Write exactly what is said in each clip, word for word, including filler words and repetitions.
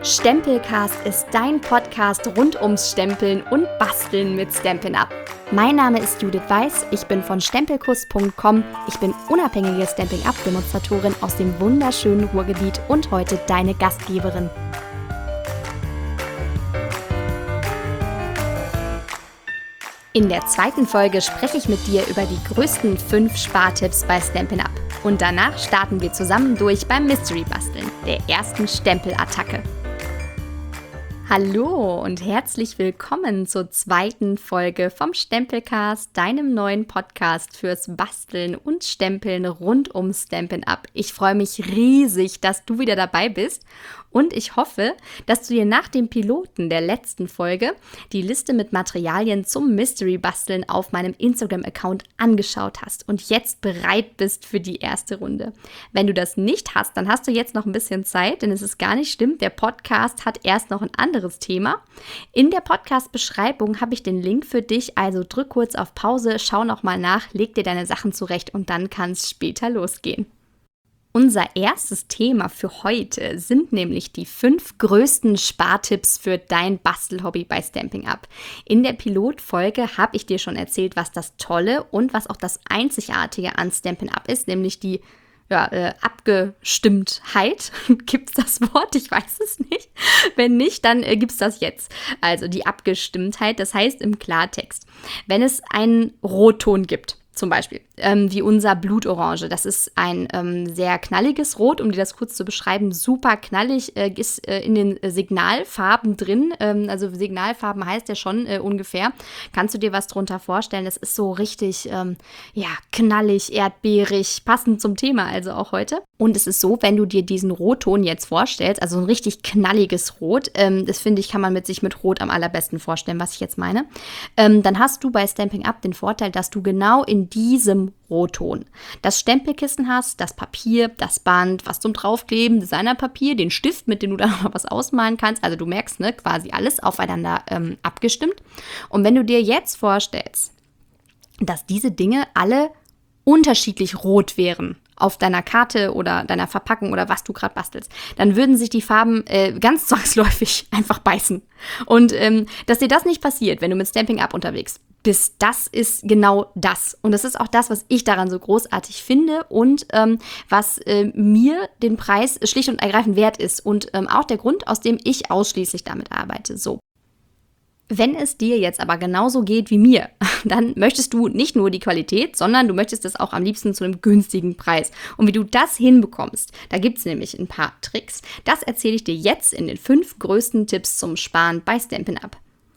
Stempelcast ist dein Podcast rund ums Stempeln und Basteln mit Stampin' Up. Mein Name ist Judith Weiß, ich bin von Stempelkuss punkt com, ich bin unabhängige Stampin' Up-Demonstratorin aus dem wunderschönen Ruhrgebiet und heute deine Gastgeberin. In der zweiten Folge spreche ich mit dir über die größten fünf Spartipps bei Stampin' Up. Und danach starten wir zusammen durch beim Mystery-Basteln, der ersten Stempelattacke. Hallo und herzlich willkommen zur zweiten Folge vom Stempelcast, deinem neuen Podcast fürs Basteln und Stempeln rund um Stampin' Up. Ich freue mich riesig, dass du wieder dabei bist und ich hoffe, dass du dir nach dem Piloten der letzten Folge die Liste mit Materialien zum Mystery-Basteln auf meinem Instagram-Account angeschaut hast und jetzt bereit bist für die erste Runde. Wenn du das nicht hast, dann hast du jetzt noch ein bisschen Zeit, denn es ist gar nicht schlimm, der Podcast hat erst noch ein anderes Thema. In der Podcast-Beschreibung habe ich den Link für dich, also drück kurz auf Pause, schau nochmal nach, leg dir deine Sachen zurecht und dann kann es später losgehen. Unser erstes Thema für heute sind nämlich die fünf größten Spartipps für dein Bastelhobby bei Stampin' Up. In der Pilotfolge habe ich dir schon erzählt, was das Tolle und was auch das Einzigartige an Stampin' Up ist, nämlich die ja, äh, Abgestimmtheit. Gibt's das Wort? Ich weiß es nicht. Wenn nicht, dann äh, gibt's das jetzt. Also die Abgestimmtheit, das heißt im Klartext, wenn es einen Rotton gibt, zum Beispiel, ähm, wie unser Blutorange. Das ist ein ähm, sehr knalliges Rot, um dir das kurz zu beschreiben. Super knallig, äh, ist äh, in den Signalfarben drin. Ähm, also Signalfarben heißt ja schon äh, ungefähr. Kannst du dir was drunter vorstellen? Das ist so richtig, ähm, ja, knallig, erdbeerig, passend zum Thema also auch heute. Und es ist so, wenn du dir diesen Rotton jetzt vorstellst, also ein richtig knalliges Rot, ähm, das finde ich, kann man mit sich mit Rot am allerbesten vorstellen, was ich jetzt meine, ähm, dann hast du bei Stampin' Up den Vorteil, dass du genau in diesem Rotton das Stempelkissen hast, das Papier, das Band, was zum Draufkleben, Designerpapier, den Stift, mit dem du dann noch was ausmalen kannst. Also du merkst, ne, quasi alles aufeinander ähm, abgestimmt. Und wenn du dir jetzt vorstellst, dass diese Dinge alle unterschiedlich rot wären auf deiner Karte oder deiner Verpackung oder was du gerade bastelst, dann würden sich die Farben äh, ganz zwangsläufig einfach beißen. Und ähm, dass dir das nicht passiert, wenn du mit Stampin' Up unterwegs bist, das ist genau das. Und das ist auch das, was ich daran so großartig finde und ähm, was äh, mir den Preis schlicht und ergreifend wert ist und ähm, auch der Grund, aus dem ich ausschließlich damit arbeite. So. Wenn es dir jetzt aber genauso geht wie mir, dann möchtest du nicht nur die Qualität, sondern du möchtest es auch am liebsten zu einem günstigen Preis. Und wie du das hinbekommst, da gibt es nämlich ein paar Tricks. Das erzähle ich dir jetzt in den fünf größten Tipps zum Sparen bei Stampin' Up.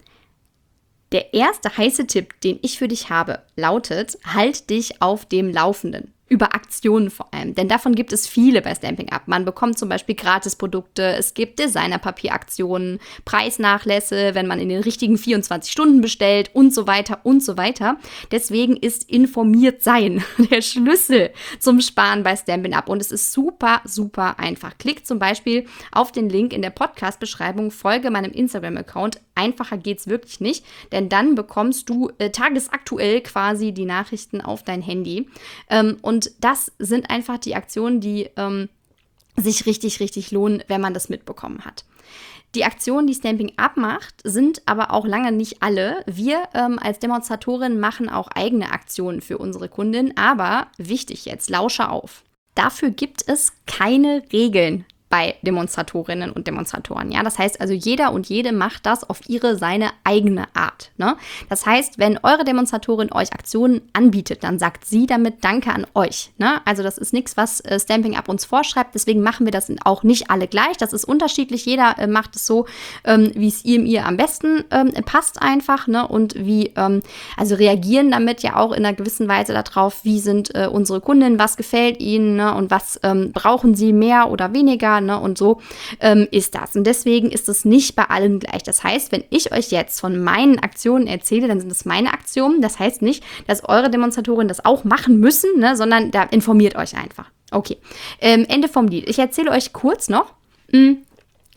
Der erste heiße Tipp, den ich für dich habe, lautet: Halt dich auf dem Laufenden. Über Aktionen vor allem, denn davon gibt es viele bei Stampin' Up. Man bekommt zum Beispiel Gratisprodukte, es gibt Designerpapieraktionen, Preisnachlässe, wenn man in den richtigen vierundzwanzig Stunden bestellt und so weiter und so weiter. Deswegen ist informiert sein der Schlüssel zum Sparen bei Stampin' Up und es ist super, super einfach. Klick zum Beispiel auf den Link in der Podcast-Beschreibung, folge meinem Instagram-Account. Einfacher geht's wirklich nicht, denn dann bekommst du äh, tagesaktuell quasi die Nachrichten auf dein Handy. Ähm, und das sind einfach die Aktionen, die ähm, sich richtig, richtig lohnen, wenn man das mitbekommen hat. Die Aktionen, die Stampin' Up macht, sind aber auch lange nicht alle. Wir ähm, als Demonstratorin machen auch eigene Aktionen für unsere Kundin, aber wichtig jetzt, lausche auf. Dafür gibt es keine Regeln bei Demonstratorinnen und Demonstratoren. Ja, das heißt also, jeder und jede macht das auf ihre, seine eigene Art. Ne? Das heißt, wenn eure Demonstratorin euch Aktionen anbietet, dann sagt sie damit Danke an euch. Ne? Also das ist nichts, was äh, Stampin' Up uns vorschreibt. Deswegen machen wir das auch nicht alle gleich. Das ist unterschiedlich. Jeder äh, macht es so, ähm, wie es ihm ihr am besten ähm, passt einfach. Ne? Und wie, ähm, also reagieren damit ja auch in einer gewissen Weise darauf, wie sind äh, unsere Kundinnen, was gefällt ihnen, ne? Und was ähm, brauchen sie mehr oder weniger. Ne? Und so ähm, ist das. Und deswegen ist es nicht bei allen gleich. Das heißt, wenn ich euch jetzt von meinen Aktionen erzähle, dann sind es meine Aktionen. Das heißt nicht, dass eure Demonstratoren das auch machen müssen, ne? Sondern da informiert euch einfach. Okay, ähm, Ende vom Lied. Ich erzähle euch kurz noch, mh,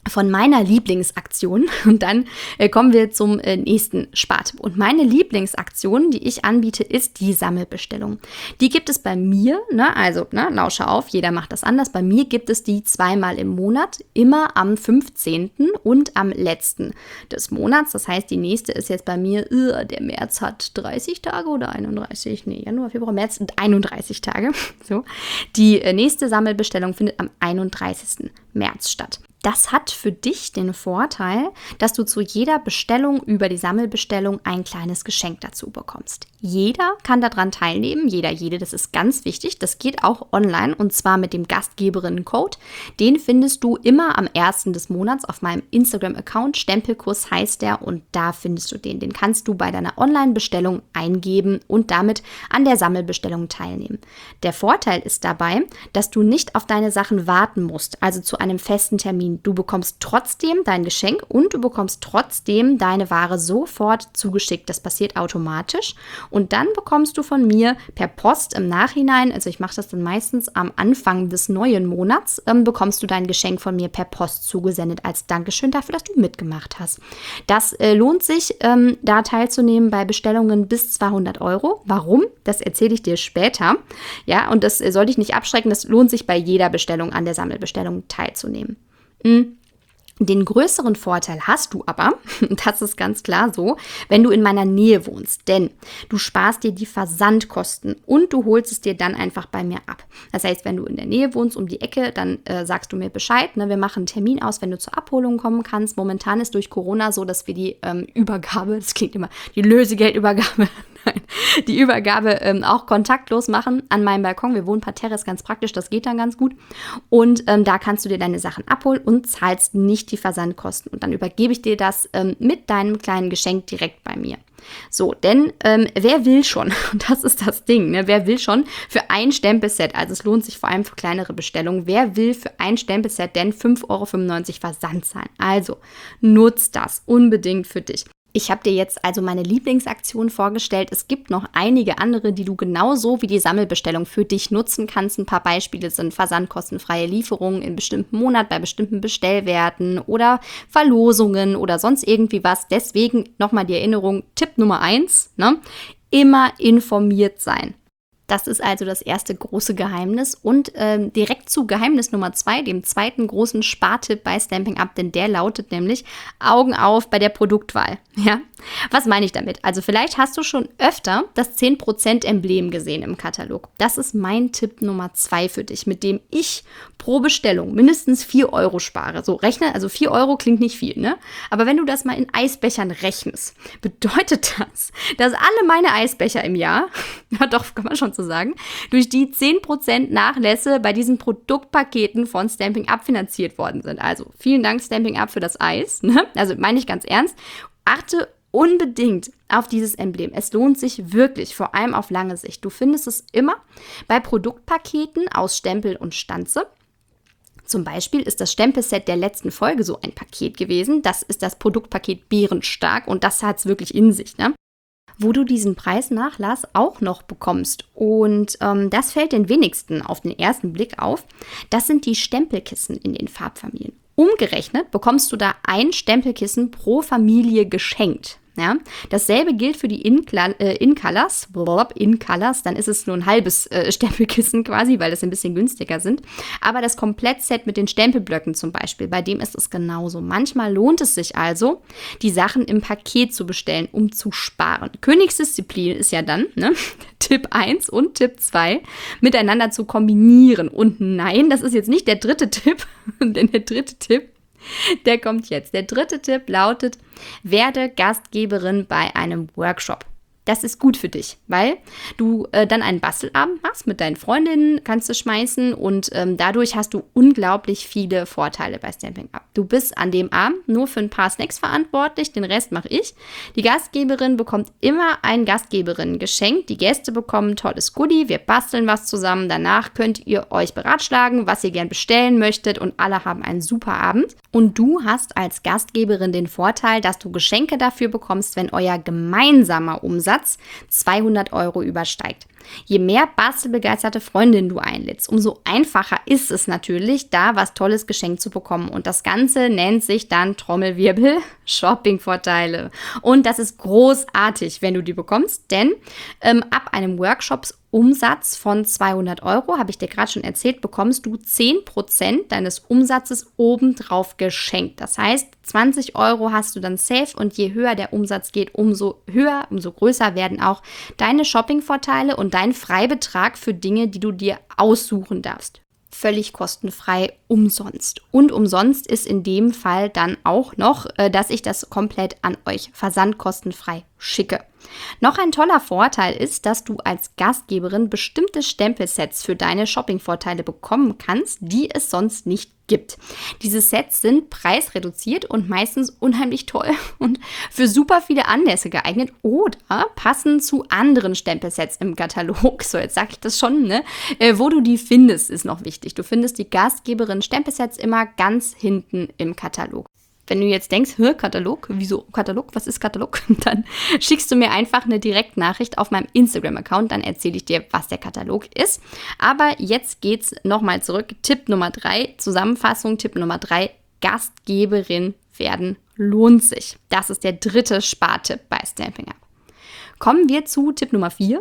von meiner Lieblingsaktion und dann äh, kommen wir zum äh, nächsten Spartipp. Und meine Lieblingsaktion, die ich anbiete, ist die Sammelbestellung. Die gibt es bei mir, ne, also ne, lausche auf, jeder macht das anders. Bei mir gibt es die zweimal im Monat, immer am fünfzehnten und am letzten des Monats. Das heißt, die nächste ist jetzt bei mir, uh, der März hat dreißig Tage oder einunddreißig, nee, Januar, Februar, März und einunddreißig Tage. So. Die äh, nächste Sammelbestellung findet am einunddreißigsten März statt. Das hat für dich den Vorteil, dass du zu jeder Bestellung über die Sammelbestellung ein kleines Geschenk dazu bekommst. Jeder kann daran teilnehmen, jeder, jede, das ist ganz wichtig. Das geht auch online und zwar mit dem Gastgeberinnen-Code. Den findest du immer am ersten des Monats auf meinem Instagram-Account. Stempelkurs heißt der und da findest du den. Den kannst du bei deiner Online-Bestellung eingeben und damit an der Sammelbestellung teilnehmen. Der Vorteil ist dabei, dass du nicht auf deine Sachen warten musst, also zu einem festen Termin. Du bekommst trotzdem dein Geschenk und du bekommst trotzdem deine Ware sofort zugeschickt. Das passiert automatisch. Und dann bekommst du von mir per Post im Nachhinein, also ich mache das dann meistens am Anfang des neuen Monats, ähm, bekommst du dein Geschenk von mir per Post zugesendet als Dankeschön dafür, dass du mitgemacht hast. Das äh, lohnt sich, ähm, da teilzunehmen bei Bestellungen bis zweihundert Euro. Warum? Das erzähle ich dir später. Ja, und das äh, soll dich nicht abschrecken. Das lohnt sich bei jeder Bestellung an der Sammelbestellung teilzunehmen. Den größeren Vorteil hast du aber, das ist ganz klar so, wenn du in meiner Nähe wohnst, denn du sparst dir die Versandkosten und du holst es dir dann einfach bei mir ab. Das heißt, wenn du in der Nähe wohnst, um die Ecke, dann äh, sagst du mir Bescheid, ne? Wir machen einen Termin aus, wenn du zur Abholung kommen kannst. Momentan ist durch Corona so, dass wir die ähm, Übergabe, das klingt immer, die Lösegeldübergabe, nein, die Übergabe ähm, auch kontaktlos machen an meinem Balkon. Wir wohnen parterre, ist ganz praktisch, das geht dann ganz gut. Und ähm, da kannst du dir deine Sachen abholen und zahlst nicht die Versandkosten. Und dann übergebe ich dir das ähm, mit deinem kleinen Geschenk direkt bei mir. So, denn ähm, wer will schon, das ist das Ding, ne? Wer will schon für ein Stempelset, also es lohnt sich vor allem für kleinere Bestellungen, wer will für ein Stempelset denn fünf Euro fünfundneunzig Versand zahlen? Also, nutzt das unbedingt für dich. Ich habe dir jetzt also meine Lieblingsaktion vorgestellt. Es gibt noch einige andere, die du genauso wie die Sammelbestellung für dich nutzen kannst. Ein paar Beispiele sind versandkostenfreie Lieferungen in bestimmten Monat bei bestimmten Bestellwerten oder Verlosungen oder sonst irgendwie was. Deswegen nochmal die Erinnerung, Tipp Nummer eins, ne? Immer informiert sein. Das ist also das erste große Geheimnis und ähm, direkt zu Geheimnis Nummer zwei, dem zweiten großen Spartipp bei Stampin' Up, denn der lautet nämlich Augen auf bei der Produktwahl. Ja? Was meine ich damit? Also vielleicht hast du schon öfter das zehn Prozent Emblem gesehen im Katalog. Das ist mein Tipp Nummer zwei für dich, mit dem ich pro Bestellung mindestens vier Euro spare. So rechne, also vier Euro klingt nicht viel, ne? Aber wenn du das mal in Eisbechern rechnest, bedeutet das, dass alle meine Eisbecher im Jahr, ja doch, kann man schon so sagen, durch die zehn Prozent Nachlässe bei diesen Produktpaketen von Stampin' Up finanziert worden sind. Also vielen Dank Stampin' Up für das Eis, ne? Also meine ich ganz ernst. Achte unbedingt auf dieses Emblem. Es lohnt sich wirklich, vor allem auf lange Sicht. Du findest es immer bei Produktpaketen aus Stempel und Stanze. Zum Beispiel ist das Stempelset der letzten Folge so ein Paket gewesen. Das ist das Produktpaket Bärenstark und das hat es wirklich in sich, ne? Wo du diesen Preisnachlass auch noch bekommst. Und ähm, das fällt den wenigsten auf den ersten Blick auf. Das sind die Stempelkissen in den Farbfamilien. Umgerechnet bekommst du da ein Stempelkissen pro Familie geschenkt. Ja? Dasselbe gilt für die In-Colors, äh, In-Colors, In-Colors, dann ist es nur ein halbes äh, Stempelkissen quasi, weil das ein bisschen günstiger sind. Aber das Komplettset mit den Stempelblöcken zum Beispiel, bei dem ist es genauso. Manchmal lohnt es sich also, die Sachen im Paket zu bestellen, um zu sparen. Königsdisziplin ist ja dann, ne, Tipp eins und Tipp zwei, miteinander zu kombinieren. Und nein, das ist jetzt nicht der dritte Tipp, denn der dritte Tipp, der kommt jetzt. Der dritte Tipp lautet, werde Gastgeberin bei einem Workshop. Das ist gut für dich, weil du äh, dann einen Bastelabend machst mit deinen Freundinnen, kannst du schmeißen und ähm, dadurch hast du unglaublich viele Vorteile bei Stampin' Up. Du bist an dem Abend nur für ein paar Snacks verantwortlich, den Rest mache ich. Die Gastgeberin bekommt immer ein Gastgeberinnen-Geschenk. Die Gäste bekommen ein tolles Goodie, wir basteln was zusammen. Danach könnt ihr euch beratschlagen, was ihr gern bestellen möchtet und alle haben einen super Abend. Und du hast als Gastgeberin den Vorteil, dass du Geschenke dafür bekommst, wenn euer gemeinsamer Umsatz Umsatz zweihundert Euro übersteigt. Je mehr bastelbegeisterte Freundinnen du einlädst, umso einfacher ist es natürlich, da was Tolles geschenkt zu bekommen. Und das Ganze nennt sich dann Trommelwirbel Shoppingvorteile. Und das ist großartig, wenn du die bekommst, denn ähm, ab einem Workshops-Umsatz von zweihundert Euro, habe ich dir gerade schon erzählt, bekommst du zehn Prozent deines Umsatzes obendrauf geschenkt. Das heißt, zwanzig Euro hast du dann safe und je höher der Umsatz geht, umso höher, umso größer werden auch deine Shoppingvorteile und dein Freibetrag für Dinge, die du dir aussuchen darfst. Völlig kostenfrei, umsonst. Und umsonst ist in dem Fall dann auch noch, dass ich das komplett an euch versandkostenfrei schicke. Noch ein toller Vorteil ist, dass du als Gastgeberin bestimmte Stempelsets für deine Shoppingvorteile bekommen kannst, die es sonst nicht gibt. Diese Sets sind preisreduziert und meistens unheimlich toll und für super viele Anlässe geeignet oder passen zu anderen Stempelsets im Katalog. So, jetzt sage ich das schon, ne? Äh, wo du die findest, ist noch wichtig. Du findest die Gastgeberin Stempelsets immer ganz hinten im Katalog. Wenn du jetzt denkst, hör, Katalog, wieso Katalog, was ist Katalog? Dann schickst du mir einfach eine Direktnachricht auf meinem Instagram-Account, dann erzähle ich dir, was der Katalog ist. Aber jetzt geht's nochmal zurück. Tipp Nummer drei, Zusammenfassung, Tipp Nummer drei, Gastgeberin werden lohnt sich. Das ist der dritte Spartipp bei Stampin' Up. Kommen wir zu Tipp Nummer vier,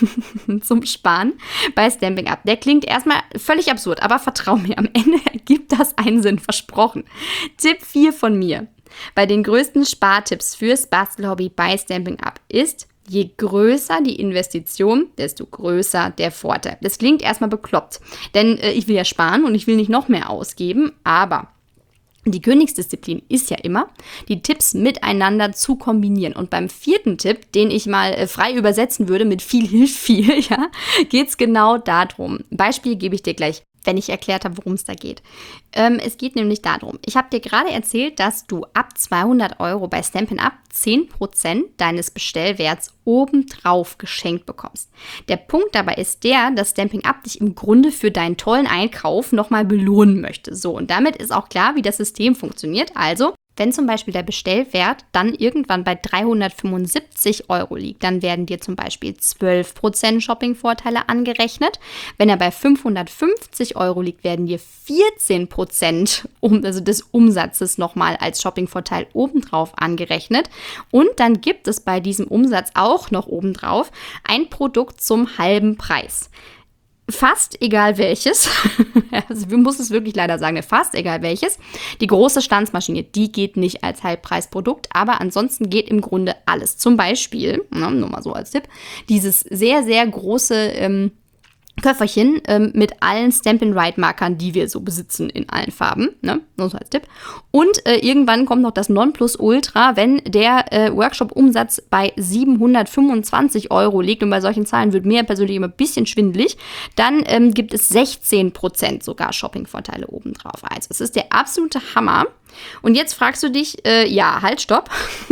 zum Sparen bei Stampin' Up. Der klingt erstmal völlig absurd, aber vertrau mir, am Ende ergibt das einen Sinn, versprochen. Tipp vier von mir bei den größten Spartipps fürs Bastelhobby bei Stampin' Up ist: Je größer die Investition, desto größer der Vorteil. Das klingt erstmal bekloppt, denn äh, ich will ja sparen und ich will nicht noch mehr ausgeben, aber die Königsdisziplin ist ja immer, die Tipps miteinander zu kombinieren. Und beim vierten Tipp, den ich mal äh, frei übersetzen würde mit viel hilft viel, ja, geht es genau darum. Beispiel gebe ich dir gleich, wenn ich erklärt habe, worum es da geht. Ähm, es geht nämlich darum, ich habe dir gerade erzählt, dass du ab zweihundert Euro bei Stampin' Up zehn Prozent deines Bestellwerts obendrauf geschenkt bekommst. Der Punkt dabei ist der, dass Stampin' Up dich im Grunde für deinen tollen Einkauf nochmal belohnen möchte. So, und damit ist auch klar, wie das System funktioniert. Also, wenn zum Beispiel der Bestellwert dann irgendwann bei dreihundertfünfundsiebzig Euro liegt, dann werden dir zum Beispiel zwölf Prozent Shoppingvorteile angerechnet. Wenn er bei fünfhundertfünfzig Euro liegt, werden dir vierzehn Prozent um, also des Umsatzes nochmal als Shoppingvorteil obendrauf angerechnet. Und dann gibt es bei diesem Umsatz auch noch obendrauf ein Produkt zum halben Preis. Fast egal welches, also wir müssen es wirklich leider sagen, fast egal welches. Die große Stanzmaschine, die geht nicht als Halbpreisprodukt, aber ansonsten geht im Grunde alles. Zum Beispiel, na, nur mal so als Tipp, dieses sehr, sehr große ähm, Köfferchen ähm, mit allen Stampin'-Rite-Markern, die wir so besitzen in allen Farben, ne? Nur so als Tipp. Und äh, irgendwann kommt noch das Nonplusultra, wenn der äh, Workshop-Umsatz bei siebenhundertfünfundzwanzig Euro liegt, und bei solchen Zahlen wird mir persönlich immer ein bisschen schwindelig, dann ähm, gibt es sechzehn Prozent sogar Shoppingvorteile obendrauf. Also es ist der absolute Hammer. Und jetzt fragst du dich, äh, ja, halt, stopp.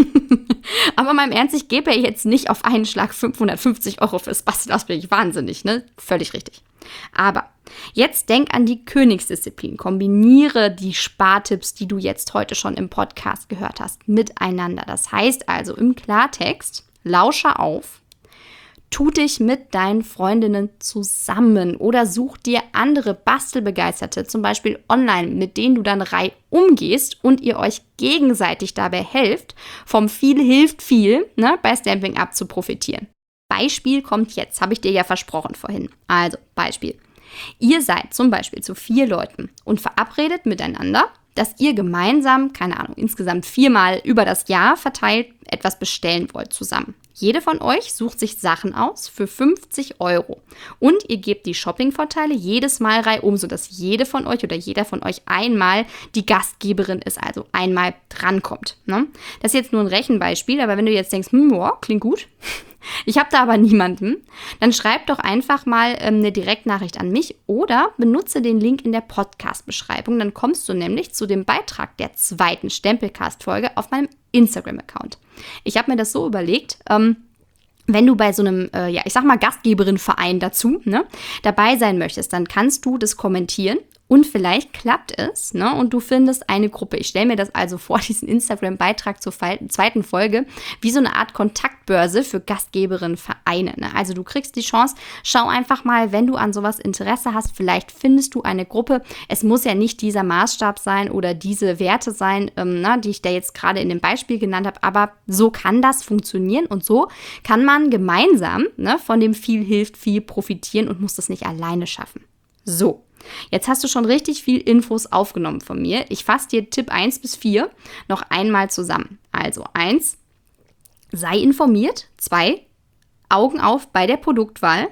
Aber mal im Ernst, ich gebe ja jetzt nicht auf einen Schlag fünfhundertfünfzig Euro fürs Basteln aus, bin ich wahnsinnig, ne? Völlig richtig. Aber jetzt denk an die Königsdisziplin. Kombiniere die Spartipps, die du jetzt heute schon im Podcast gehört hast, miteinander. Das heißt also im Klartext, lausche auf, tu dich mit deinen Freundinnen zusammen oder such dir andere Bastelbegeisterte, zum Beispiel online, mit denen du dann reihum umgehst und ihr euch gegenseitig dabei helft, vom viel hilft viel, ne, bei Stampin' Up zu profitieren. Beispiel kommt jetzt, habe ich dir ja versprochen vorhin. Also Beispiel. Ihr seid zum Beispiel zu vier Leuten und verabredet miteinander, dass ihr gemeinsam, keine Ahnung, insgesamt viermal über das Jahr verteilt etwas bestellen wollt zusammen. Jede von euch sucht sich Sachen aus für fünfzig Euro und ihr gebt die Shoppingvorteile jedes Mal reihum, sodass jede von euch oder jeder von euch einmal die Gastgeberin ist, also einmal drankommt. Ne? Das ist jetzt nur ein Rechenbeispiel, aber wenn du jetzt denkst, hm, ja, klingt gut, ich habe da aber niemanden, dann schreib doch einfach mal ähm, eine Direktnachricht an mich oder benutze den Link in der Podcast-Beschreibung. Dann kommst du nämlich zu dem Beitrag der zweiten Stempelcast-Folge auf meinem Instagram-Account. Ich habe mir das so überlegt, ähm, wenn du bei so einem, äh, ja, ich sag mal, Gastgeberin-Verein dazu, ne, dabei sein möchtest, dann kannst du das kommentieren Und vielleicht klappt es, ne? Und du findest eine Gruppe. Ich stelle mir das also vor, diesen Instagram-Beitrag zur zweiten Folge, wie so eine Art Kontaktbörse für Gastgeberinnen, Vereine. Ne? Also du kriegst die Chance, schau einfach mal, wenn du an sowas Interesse hast, vielleicht findest du eine Gruppe. Es muss ja nicht dieser Maßstab sein oder diese Werte sein, ähm, na, die ich da jetzt gerade in dem Beispiel genannt habe, aber so kann das funktionieren und so kann man gemeinsam, ne, von dem viel hilft viel profitieren und muss das nicht alleine schaffen. So. Jetzt hast du schon richtig viel Infos aufgenommen von mir. Ich fasse dir Tipp eins bis vier noch einmal zusammen. Also eins, sei informiert. zwei, Augen auf bei der Produktwahl.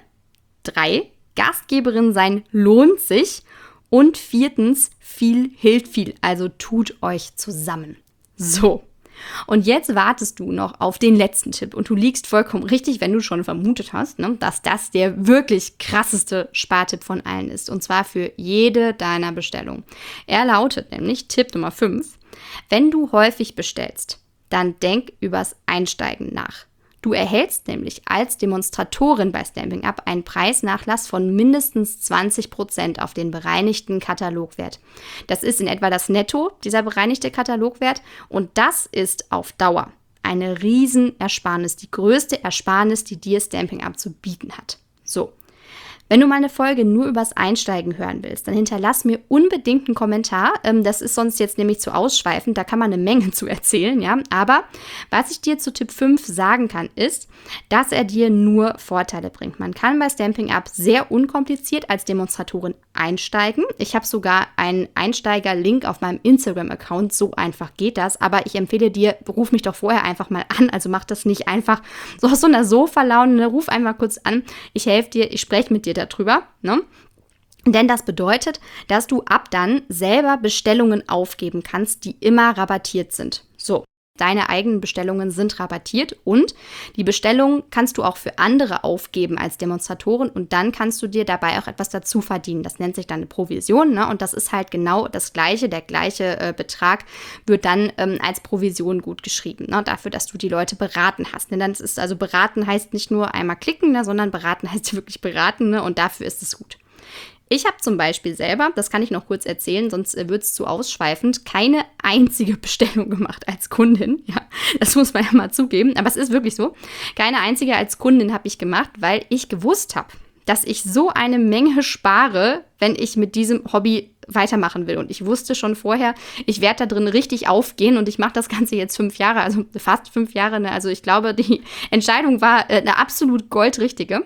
drei, Gastgeberin sein lohnt sich. Und viertens, viel hilft viel. Also tut euch zusammen. So. Und jetzt wartest du noch auf den letzten Tipp und du liegst vollkommen richtig, wenn du schon vermutet hast, ne, dass das der wirklich krasseste Spartipp von allen ist und zwar für jede deiner Bestellungen. Er lautet nämlich Tipp Nummer fünf, wenn du häufig bestellst, dann denk übers Einsteigen nach. Du erhältst nämlich als Demonstratorin bei Stampin' Up einen Preisnachlass von mindestens zwanzig Prozent auf den bereinigten Katalogwert. Das ist in etwa das Netto, dieser bereinigte Katalogwert. Und das ist auf Dauer eine Riesenersparnis, die größte Ersparnis, die dir Stampin' Up zu bieten hat. So. Wenn du mal eine Folge nur übers Einsteigen hören willst, dann hinterlass mir unbedingt einen Kommentar. Das ist sonst jetzt nämlich zu ausschweifend, da kann man eine Menge zu erzählen, ja. Aber was ich dir zu Tipp fünf sagen kann, ist, dass er dir nur Vorteile bringt. Man kann bei Stampin' Up sehr unkompliziert als Demonstratorin einsteigen. Ich habe sogar einen Einsteiger-Link auf meinem Instagram-Account, so einfach geht das. Aber ich empfehle dir, ruf mich doch vorher einfach mal an, also mach das nicht einfach so aus so einer Sofa-Laune, ruf einfach kurz an, ich helfe dir, ich spreche mit dir darüber, ne? Denn das bedeutet, dass du ab dann selber Bestellungen aufgeben kannst, die immer rabattiert sind. So, deine eigenen Bestellungen sind rabattiert und die Bestellungen kannst du auch für andere aufgeben als Demonstratorin und dann kannst du dir dabei auch etwas dazu verdienen. Das nennt sich dann eine Provision, ne? Und das ist halt genau das Gleiche, der gleiche äh, Betrag wird dann ähm, als Provision gut geschrieben, ne? Dafür, dass du die Leute beraten hast. Ne? Dann ist also beraten heißt nicht nur einmal klicken, ne? Sondern beraten heißt wirklich beraten, ne? Und dafür ist es gut. Ich habe zum Beispiel selber, das kann ich noch kurz erzählen, sonst wird es zu ausschweifend, keine einzige Bestellung gemacht als Kundin. Ja, das muss man ja mal zugeben, aber es ist wirklich so. Keine einzige als Kundin habe ich gemacht, weil ich gewusst habe, dass ich so eine Menge spare, wenn ich mit diesem Hobby weitermachen will. Und ich wusste schon vorher, ich werde da drin richtig aufgehen und ich mache das Ganze jetzt fünf Jahre, also fast fünf Jahre. Ne? Also ich glaube, die Entscheidung war äh, eine absolut goldrichtige.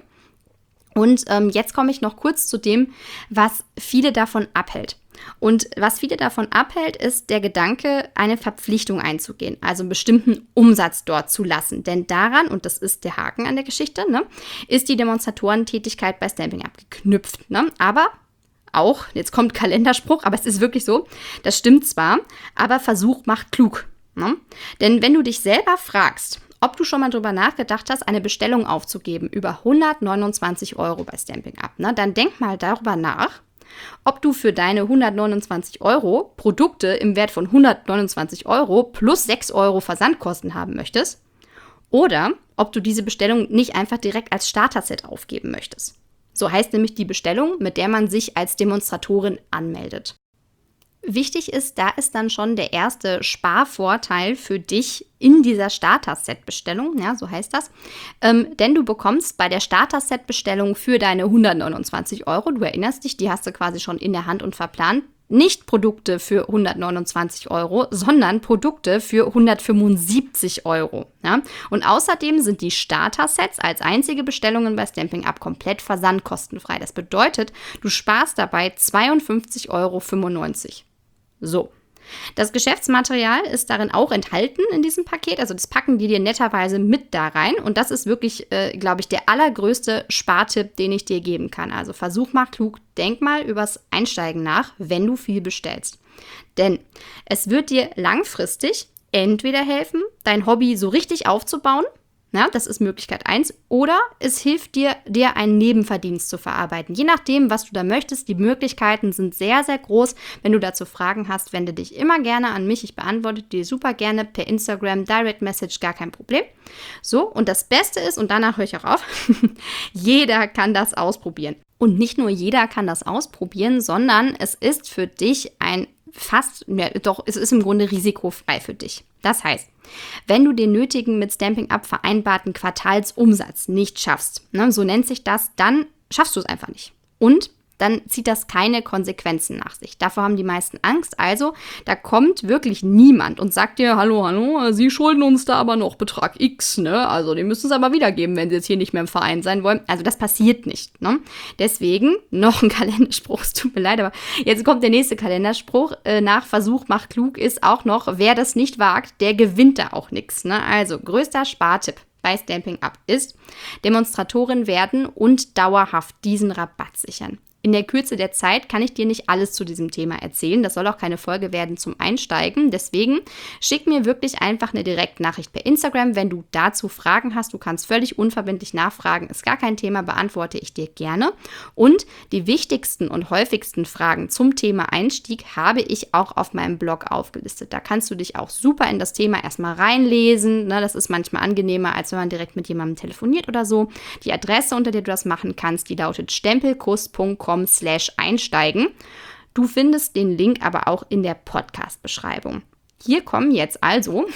Und ähm, jetzt komme ich noch kurz zu dem, was viele davon abhält. Und was viele davon abhält, ist der Gedanke, eine Verpflichtung einzugehen, also einen bestimmten Umsatz dort zu lassen. Denn daran, und das ist der Haken an der Geschichte, ne, ist die Demonstratorentätigkeit bei Stampin' Up geknüpft. Ne? Aber auch, jetzt kommt Kalenderspruch, aber es ist wirklich so, das stimmt zwar, aber Versuch macht klug. Ne? Denn wenn du dich selber fragst, ob du schon mal drüber nachgedacht hast, eine Bestellung aufzugeben über hundertneunundzwanzig Euro bei Stampin' Up, ne? Dann denk mal darüber nach, ob du für deine hundertneunundzwanzig Euro Produkte im Wert von hundertneunundzwanzig Euro plus sechs Euro Versandkosten haben möchtest oder ob du diese Bestellung nicht einfach direkt als Starter-Set aufgeben möchtest. So heißt nämlich die Bestellung, mit der man sich als Demonstratorin anmeldet. Wichtig ist, da ist dann schon der erste Sparvorteil für dich in dieser Starter-Set-Bestellung, ja, so heißt das, ähm, denn du bekommst bei der Starter-Set-Bestellung für deine hundertneunundzwanzig Euro, du erinnerst dich, die hast du quasi schon in der Hand und verplant, nicht Produkte für hundertneunundzwanzig Euro, sondern Produkte für hundertfünfundsiebzig Euro. Ja? Und außerdem sind die Starter-Sets als einzige Bestellungen bei Stampin' Up komplett versandkostenfrei. Das bedeutet, du sparst dabei zweiundfünfzig Euro fünfundneunzig. So. Das Geschäftsmaterial ist darin auch enthalten in diesem Paket, also das packen die dir netterweise mit da rein und das ist wirklich, äh, glaube ich, der allergrößte Spartipp, den ich dir geben kann. Also versuch mal klug, denk mal übers Einsteigen nach, wenn du viel bestellst. Denn es wird dir langfristig entweder helfen, dein Hobby so richtig aufzubauen, ja, das ist Möglichkeit eins. Oder es hilft dir, dir einen Nebenverdienst zu verarbeiten. Je nachdem, was du da möchtest. Die Möglichkeiten sind sehr, sehr groß. Wenn du dazu Fragen hast, wende dich immer gerne an mich. Ich beantworte dir super gerne per Instagram, Direct Message, gar kein Problem. So, und das Beste ist, und danach höre ich auch auf, jeder kann das ausprobieren. Und nicht nur jeder kann das ausprobieren, sondern es ist für dich ein fast, ja, doch, es ist im Grunde risikofrei für dich. Das heißt, wenn du den nötigen mit Stampin' Up vereinbarten Quartalsumsatz nicht schaffst, ne, so nennt sich das, dann schaffst du es einfach nicht. Und dann zieht das keine Konsequenzen nach sich. Davor haben die meisten Angst. Also, da kommt wirklich niemand und sagt dir, hallo, hallo, Sie schulden uns da aber noch Betrag X, ne? Also, den müssen Sie aber wiedergeben, wenn Sie jetzt hier nicht mehr im Verein sein wollen. Also, das passiert nicht, ne? Deswegen noch ein Kalenderspruch, es tut mir leid, aber jetzt kommt der nächste Kalenderspruch. Äh, nach Versuch macht klug ist auch noch, wer das nicht wagt, der gewinnt da auch nichts, ne? Also, größter Spartipp bei Stampin' Up ist, Demonstratorin werden und dauerhaft diesen Rabatt sichern. In der Kürze der Zeit kann ich dir nicht alles zu diesem Thema erzählen. Das soll auch keine Folge werden zum Einsteigen. Deswegen schick mir wirklich einfach eine Direktnachricht per Instagram, wenn du dazu Fragen hast. Du kannst völlig unverbindlich nachfragen. Ist gar kein Thema, beantworte ich dir gerne. Und die wichtigsten und häufigsten Fragen zum Thema Einstieg habe ich auch auf meinem Blog aufgelistet. Da kannst du dich auch super in das Thema erstmal reinlesen. Das ist manchmal angenehmer, als wenn man direkt mit jemandem telefoniert oder so. Die Adresse, unter der du das machen kannst, die lautet stempelkuss punkt com slash einsteigen. Du findest den Link aber auch in der Podcast-Beschreibung. Hier kommen jetzt also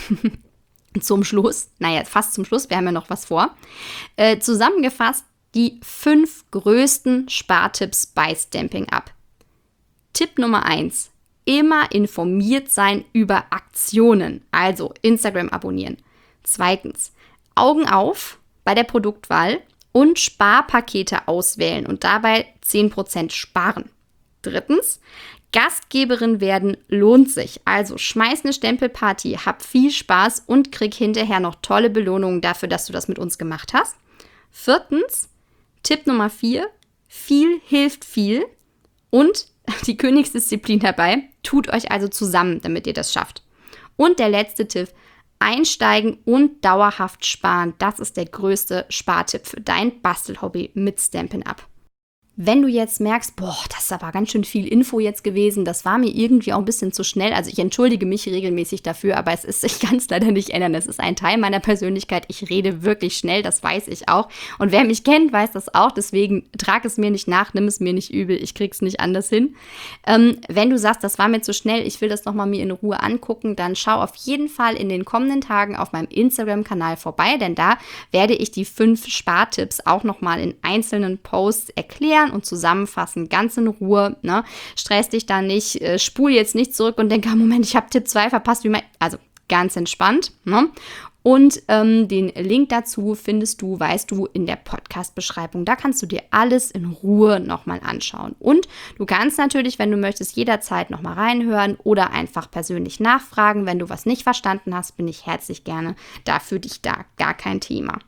zum Schluss, naja, fast zum Schluss, wir haben ja noch was vor, äh, zusammengefasst die fünf größten Spartipps bei Stampin' Up. Tipp Nummer eins, immer informiert sein über Aktionen, also Instagram abonnieren. Zweitens, Augen auf bei der Produktwahl und Sparpakete auswählen und dabei zehn Prozent sparen. Drittens, Gastgeberin werden lohnt sich. Also schmeiß eine Stempelparty, hab viel Spaß und krieg hinterher noch tolle Belohnungen dafür, dass du das mit uns gemacht hast. Viertens, Tipp Nummer vier, viel hilft viel und die Königsdisziplin dabei, tut euch also zusammen, damit ihr das schafft. Und der letzte Tipp, einsteigen und dauerhaft sparen. Das ist der größte Spartipp für dein Bastelhobby mit Stampin' Up. Wenn du jetzt merkst, boah, das ist aber ganz schön viel Info jetzt gewesen, das war mir irgendwie auch ein bisschen zu schnell. Also ich entschuldige mich regelmäßig dafür, aber es ist, ich kann es leider nicht ändern. Es ist ein Teil meiner Persönlichkeit. Ich rede wirklich schnell, das weiß ich auch. Und wer mich kennt, weiß das auch. Deswegen trag es mir nicht nach, nimm es mir nicht übel. Ich krieg's nicht anders hin. Ähm, wenn du sagst, das war mir zu schnell, ich will das nochmal mir in Ruhe angucken, dann schau auf jeden Fall in den kommenden Tagen auf meinem Instagram-Kanal vorbei, denn da werde ich die fünf Spartipps auch nochmal in einzelnen Posts erklären und zusammenfassen, ganz in Ruhe, ne? Stress dich da nicht, äh, spul jetzt nicht zurück und denke, Moment, ich habe Tipp zwei verpasst, wie man, also ganz entspannt, ne? Und ähm, den Link dazu findest du, weißt du, in der Podcast-Beschreibung. Da kannst du dir alles in Ruhe nochmal anschauen. Und du kannst natürlich, wenn du möchtest, jederzeit nochmal reinhören oder einfach persönlich nachfragen. Wenn du was nicht verstanden hast, bin ich herzlich gerne da für dich da. Gar kein Thema.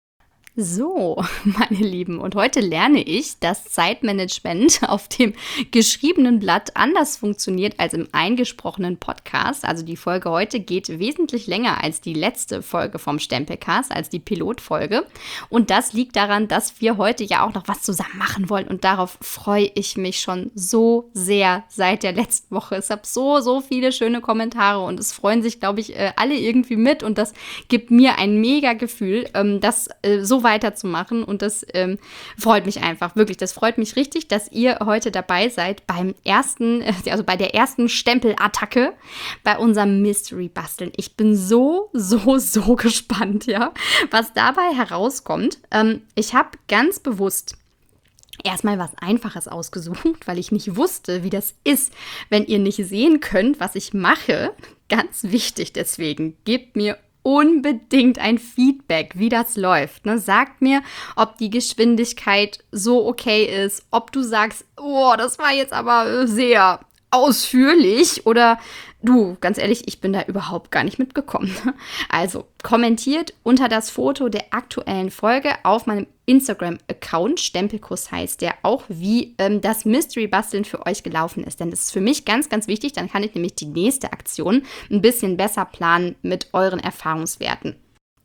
So, meine Lieben, und heute lerne ich, dass Zeitmanagement auf dem geschriebenen Blatt anders funktioniert als im eingesprochenen Podcast. Also die Folge heute geht wesentlich länger als die letzte Folge vom Stempelcast, als die Pilotfolge. Und das liegt daran, dass wir heute ja auch noch was zusammen machen wollen. Und darauf freue ich mich schon so sehr seit der letzten Woche. Es gab so, so viele schöne Kommentare und es freuen sich, glaube ich, alle irgendwie mit. Und das gibt mir ein mega Gefühl, das so weiterzumachen und das ähm, freut mich einfach, wirklich, das freut mich richtig, dass ihr heute dabei seid beim ersten, also bei der ersten Stempelattacke bei unserem Mystery Basteln. Ich bin so, so, so gespannt, ja, was dabei herauskommt. Ähm, ich habe ganz bewusst erstmal was Einfaches ausgesucht, weil ich nicht wusste, wie das ist, wenn ihr nicht sehen könnt, was ich mache. Ganz wichtig deswegen, gebt mir unbedingt ein Feedback, wie das läuft. Ne? Sagt mir, ob die Geschwindigkeit so okay ist, ob du sagst, oh, das war jetzt aber sehr ausführlich oder du, ganz ehrlich, ich bin da überhaupt gar nicht mitgekommen. Also kommentiert unter das Foto der aktuellen Folge auf meinem Instagram-Account, Stempelkuss heißt der, auch wie ähm, das Mystery-Basteln für euch gelaufen ist. Denn das ist für mich ganz, ganz wichtig, dann kann ich nämlich die nächste Aktion ein bisschen besser planen mit euren Erfahrungswerten.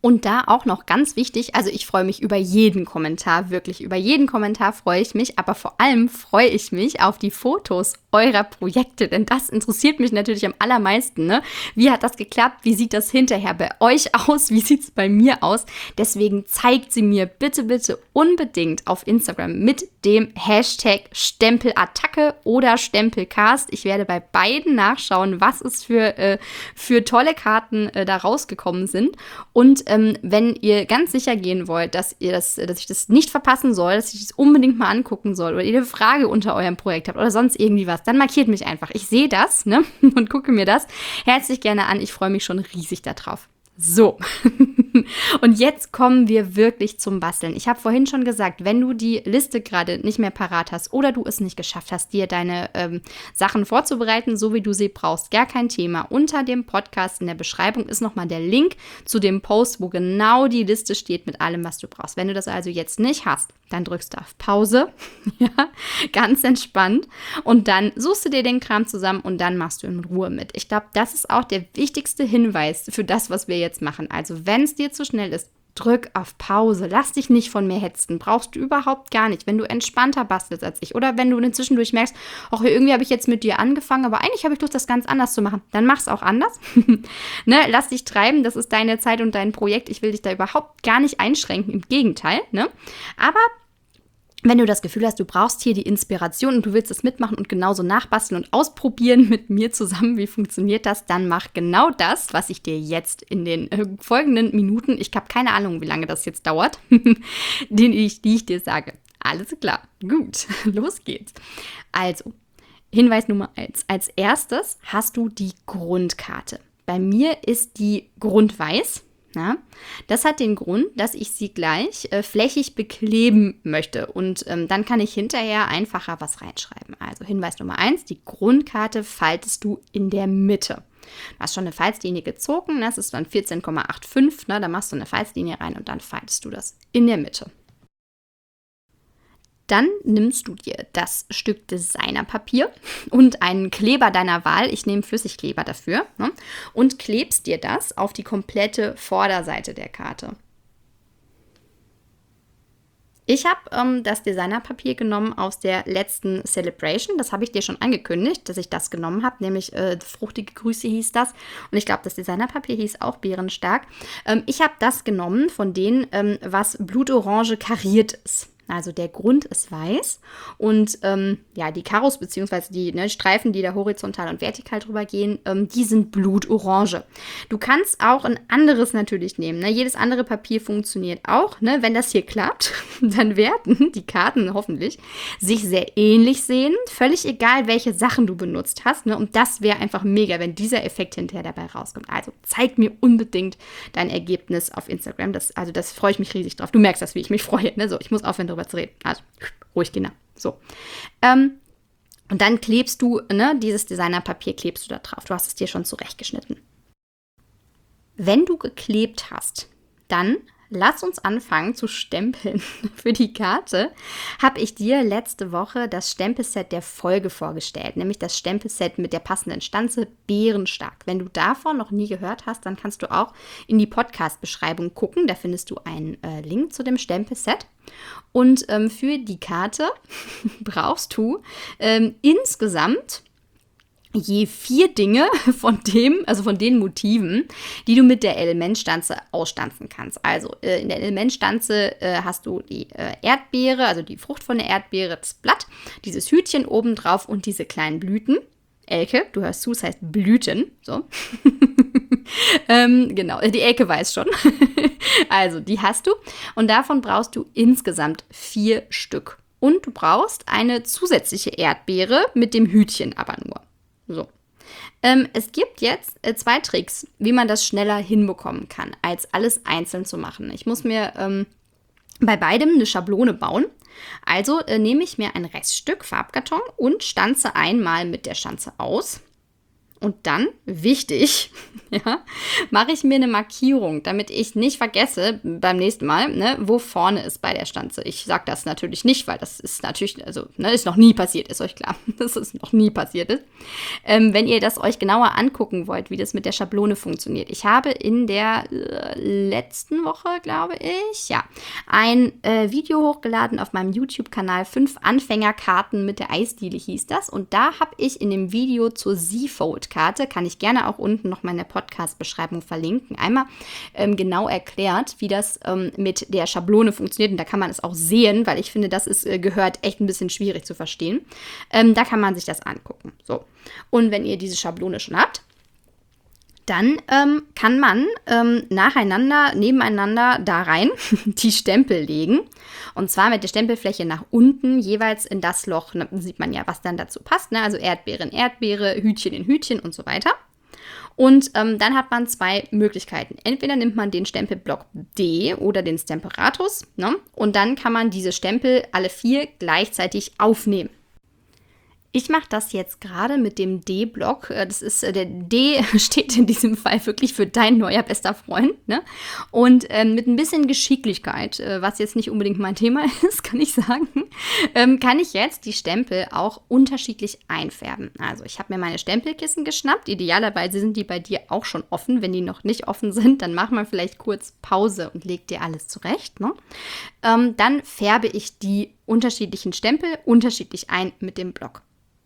Und da auch noch ganz wichtig, also ich freue mich über jeden Kommentar, wirklich über jeden Kommentar freue ich mich, aber vor allem freue ich mich auf die Fotos eurer Projekte, denn das interessiert mich natürlich am allermeisten, ne? Wie hat das geklappt? Wie sieht das hinterher bei euch aus? Wie sieht es bei mir aus? Deswegen zeigt sie mir bitte, bitte unbedingt auf Instagram mit dem Hashtag Stempelattacke oder Stempelcast. Ich werde bei beiden nachschauen, was es für, äh, für tolle Karten äh, da rausgekommen sind. Und ähm, wenn ihr ganz sicher gehen wollt, dass ihr das, dass ich das nicht verpassen soll, dass ich das unbedingt mal angucken soll oder ihr eine Frage unter eurem Projekt habt oder sonst irgendwie was, dann markiert mich einfach. Ich sehe das, ne, und gucke mir das herzlich gerne an. Ich freue mich schon riesig darauf. So, und jetzt kommen wir wirklich zum Basteln. Ich habe vorhin schon gesagt, wenn du die Liste gerade nicht mehr parat hast oder du es nicht geschafft hast, dir deine ähm, Sachen vorzubereiten, so wie du sie brauchst, gar kein Thema. Unter dem Podcast in der Beschreibung ist nochmal der Link zu dem Post, wo genau die Liste steht mit allem, was du brauchst. Wenn du das also jetzt nicht hast, dann drückst du auf Pause, ja, ganz entspannt, und dann suchst du dir den Kram zusammen und dann machst du in Ruhe mit. Ich glaube, das ist auch der wichtigste Hinweis für das, was wir jetzt machen. Also wenn es dir zu schnell ist, drück auf Pause. Lass dich nicht von mir hetzen. Brauchst du überhaupt gar nicht. Wenn du entspannter bastelst als ich oder wenn du zwischendurch merkst, ach, irgendwie habe ich jetzt mit dir angefangen, aber eigentlich habe ich Lust, das ganz anders zu machen, dann mach's auch anders. Ne? Lass dich treiben. Das ist deine Zeit und dein Projekt. Ich will dich da überhaupt gar nicht einschränken. Im Gegenteil. Ne? Aber wenn du das Gefühl hast, du brauchst hier die Inspiration und du willst es mitmachen und genauso nachbasteln und ausprobieren mit mir zusammen, wie funktioniert das, dann mach genau das, was ich dir jetzt in den äh, folgenden Minuten, ich habe keine Ahnung, wie lange das jetzt dauert, den ich, die ich dir sage. Alles klar, gut, los geht's. Also, Hinweis Nummer eins. Als erstes hast du die Grundkarte. Bei mir ist die grundweiß. Ja, das hat den Grund, dass ich sie gleich äh, flächig bekleben möchte und ähm, dann kann ich hinterher einfacher was reinschreiben. Also Hinweis Nummer eins, die Grundkarte faltest du in der Mitte. Du hast schon eine Falzlinie gezogen, das ist dann vierzehn Komma fünfundachtzig, ne, da machst du eine Falzlinie rein und dann faltest du das in der Mitte. Dann nimmst du dir das Stück Designerpapier und einen Kleber deiner Wahl, ich nehme Flüssigkleber dafür, ne, und klebst dir das auf die komplette Vorderseite der Karte. Ich habe ähm, das Designerpapier genommen aus der letzten Celebration. Das habe ich dir schon angekündigt, dass ich das genommen habe, nämlich äh, fruchtige Grüße hieß das. Und ich glaube, das Designerpapier hieß auch bärenstark. Ähm, ich habe das genommen von denen, ähm, was blutorange kariert ist. Also der Grund ist weiß und ähm, ja, die Karos bzw. die ne, Streifen, die da horizontal und vertikal drüber gehen, ähm, die sind blutorange. Du kannst auch ein anderes natürlich nehmen. Ne? Jedes andere Papier funktioniert auch. Ne? Wenn das hier klappt, dann werden die Karten hoffentlich sich sehr ähnlich sehen. Völlig egal, welche Sachen du benutzt hast. Ne? Und das wäre einfach mega, wenn dieser Effekt hinterher dabei rauskommt. Also zeig mir unbedingt dein Ergebnis auf Instagram. Das, also das freue ich mich riesig drauf. Du merkst das, wie ich mich freue. Ne? So, ich muss aufhören, darüber zu reden. Also, ruhig, genau. So. Ähm, und dann klebst du, ne, dieses Designerpapier klebst du da drauf. Du hast es dir schon zurechtgeschnitten. Wenn du geklebt hast, dann lass uns anfangen zu stempeln. Für die Karte habe ich dir letzte Woche das Stempelset der Folge vorgestellt, nämlich das Stempelset mit der passenden Stanze bärenstark. Wenn du davon noch nie gehört hast, dann kannst du auch in die Podcast-Beschreibung gucken. Da findest du einen äh, Link zu dem Stempelset. Und ähm, für die Karte brauchst du ähm, insgesamt je vier Dinge von dem, also von den Motiven, die du mit der Elementstanze ausstanzen kannst. Also äh, in der Elementstanze äh, hast du die äh, Erdbeere, also die Frucht von der Erdbeere, das Blatt, dieses Hütchen oben drauf und diese kleinen Blüten. Elke, du hörst zu, es heißt Blüten. So. ähm, genau, die Elke weiß schon. Also, die hast du. Und davon brauchst du insgesamt vier Stück. Und du brauchst eine zusätzliche Erdbeere mit dem Hütchen aber nur. So. Ähm, es gibt jetzt äh, zwei Tricks, wie man das schneller hinbekommen kann, als alles einzeln zu machen. Ich muss mir ähm, bei beidem eine Schablone bauen. Also äh, nehme ich mir ein Reststück Farbkarton und stanze einmal mit der Stanze aus. Und dann, wichtig, ja, mache ich mir eine Markierung, damit ich nicht vergesse beim nächsten Mal, ne, wo vorne ist bei der Stanze. Ich sage das natürlich nicht, weil das ist natürlich, also ne, ist noch nie passiert, ist euch klar, dass es noch nie passiert ist. Ähm, wenn ihr das euch genauer angucken wollt, wie das mit der Schablone funktioniert. Ich habe in der äh, letzten Woche, glaube ich, ja, ein äh, Video hochgeladen auf meinem YouTube-Kanal, fünf Anfängerkarten mit der Eisdiele hieß das. Und da habe ich in dem Video zur Z-Fold-Karte, kann ich gerne auch unten noch mal in der Podcast-Beschreibung verlinken, einmal ähm, genau erklärt, wie das ähm, mit der Schablone funktioniert. Und da kann man es auch sehen, weil ich finde, das ist, äh, gehört echt ein bisschen schwierig zu verstehen. Ähm, da kann man sich das angucken. So. Und wenn ihr diese Schablone schon habt, dann ähm, kann man ähm, nacheinander, nebeneinander da rein die Stempel legen. Und zwar mit der Stempelfläche nach unten, jeweils in das Loch. Da sieht man ja, was dann dazu passt. Ne? Also Erdbeere in Erdbeere, Hütchen in Hütchen und so weiter. Und ähm, dann hat man zwei Möglichkeiten. Entweder nimmt man den Stempelblock D oder den Stemperatus. Ne? Und dann kann man diese Stempel alle vier gleichzeitig aufnehmen. Ich mache das jetzt gerade mit dem D-Block. Das ist, der D steht in diesem Fall wirklich für dein neuer bester Freund. Ne? Und ähm, mit ein bisschen Geschicklichkeit, äh, was jetzt nicht unbedingt mein Thema ist, kann ich sagen, ähm, kann ich jetzt die Stempel auch unterschiedlich einfärben. Also ich habe mir meine Stempelkissen geschnappt. Idealerweise sind die bei dir auch schon offen. Wenn die noch nicht offen sind, dann mach mal vielleicht kurz Pause und leg dir alles zurecht. Ne? Ähm, dann färbe ich die unterschiedlichen Stempel unterschiedlich ein mit dem Block.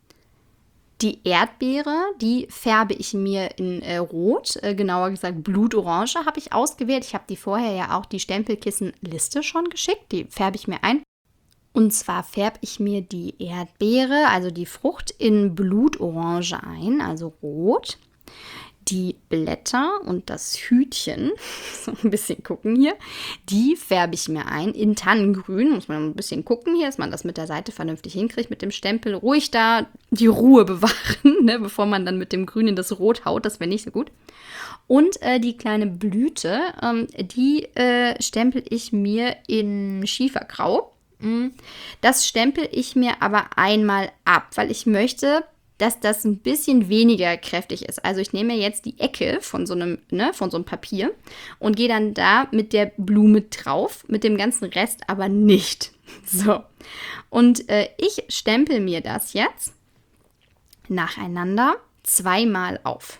Die Erdbeere, die färbe ich mir in äh, Rot, äh, genauer gesagt Blutorange habe ich ausgewählt. Ich habe die vorher ja auch die Stempelkissenliste schon geschickt, die färbe ich mir ein. Und zwar färbe ich mir die Erdbeere, also die Frucht, in Blutorange ein, also rot. Die Blätter und das Hütchen, so ein bisschen gucken hier, die färbe ich mir ein in Tannengrün. Muss man ein bisschen gucken hier, dass man das mit der Seite vernünftig hinkriegt, mit dem Stempel. Ruhig da die Ruhe bewahren, ne, bevor man dann mit dem Grün in das Rot haut, das wäre nicht so gut. Und äh, die kleine Blüte, ähm, die äh, stempel ich mir in Schiefergrau. Das stempel ich mir aber einmal ab, weil ich möchte, dass das ein bisschen weniger kräftig ist. Also ich nehme jetzt die Ecke von so einem, ne, von so einem Papier und gehe dann da mit der Blume drauf, mit dem ganzen Rest aber nicht. So. Und äh, ich stempel mir das jetzt nacheinander zweimal auf.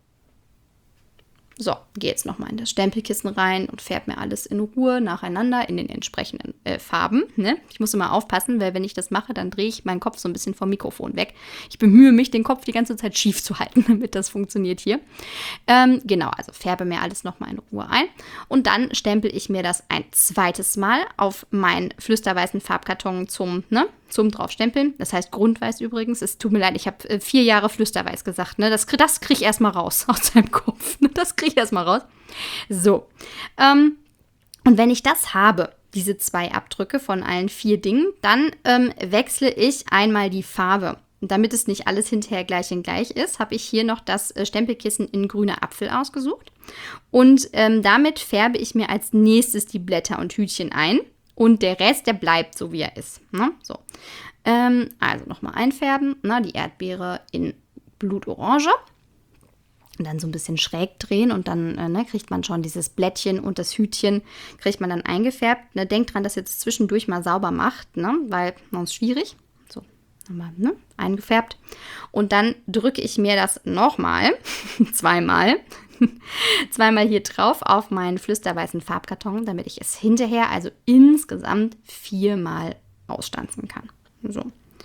So, gehe jetzt nochmal in das Stempelkissen rein und färbe mir alles in Ruhe nacheinander in den entsprechenden äh, Farben. Ne? Ich muss immer aufpassen, weil wenn ich das mache, dann drehe ich meinen Kopf so ein bisschen vom Mikrofon weg. Ich bemühe mich, den Kopf die ganze Zeit schief zu halten, damit das funktioniert hier. Ähm, genau, also färbe mir alles nochmal in Ruhe ein. Und dann stempel ich mir das ein zweites Mal auf meinen flüsterweißen Farbkarton zum, ne, zum draufstempeln. Das heißt Grundweiß übrigens. Es tut mir leid, ich habe äh, vier Jahre Flüsterweiß gesagt. Ne? Das, das kriege ich erstmal raus aus seinem Kopf. Das kriege ich erstmal raus. So. Ähm, und wenn ich das habe, diese zwei Abdrücke von allen vier Dingen, dann ähm, wechsle ich einmal die Farbe. Und damit es nicht alles hinterher gleich in gleich ist, habe ich hier noch das äh, Stempelkissen in grüner Apfel ausgesucht. Und ähm, damit färbe ich mir als nächstes die Blätter und Hütchen ein. Und der Rest, der bleibt so, wie er ist. Ne? So. Ähm, also nochmal einfärben. Na, die Erdbeere in Blutorange. Und dann so ein bisschen schräg drehen und dann äh, ne, kriegt man schon dieses Blättchen und das Hütchen, kriegt man dann eingefärbt. Ne, denkt dran, dass ihr das zwischendurch mal sauber macht, ne, weil sonst schwierig. So, nochmal ne, eingefärbt. Und dann drücke ich mir das nochmal, zweimal, zweimal hier drauf auf meinen flüsterweißen Farbkarton, damit ich es hinterher, also insgesamt viermal ausstanzen kann. So.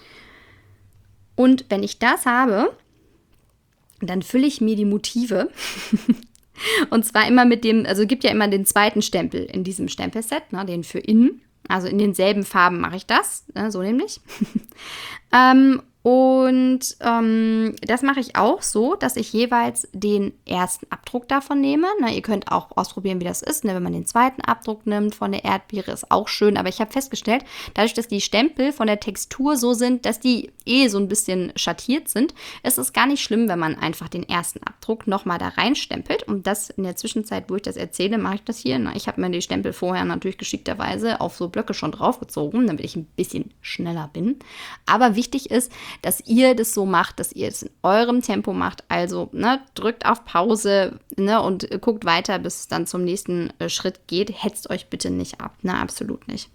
Und wenn ich das habe, dann fülle ich mir die Motive und zwar immer mit dem, also es gibt ja immer den zweiten Stempel in diesem Stempelset, ne, den für innen, also in denselben Farben mache ich das, ne, so nämlich. ähm, und ähm, das mache ich auch so, dass ich jeweils den ersten Abdruck davon nehme. Na, ihr könnt auch ausprobieren, wie das ist. Ne? Wenn man den zweiten Abdruck nimmt von der Erdbeere, ist auch schön. Aber ich habe festgestellt, dadurch, dass die Stempel von der Textur so sind, dass die eh so ein bisschen schattiert sind, ist es gar nicht schlimm, wenn man einfach den ersten Abdruck nochmal da reinstempelt. Und das in der Zwischenzeit, wo ich das erzähle, mache ich das hier. Na, ich habe mir die Stempel vorher natürlich geschickterweise auf so Blöcke schon draufgezogen, damit ich ein bisschen schneller bin. Aber wichtig ist, dass ihr das so macht, dass ihr es in eurem Tempo macht. Also ne, drückt auf Pause ne, und guckt weiter, bis es dann zum nächsten äh, Schritt geht. Hetzt euch bitte nicht ab, ne, absolut nicht.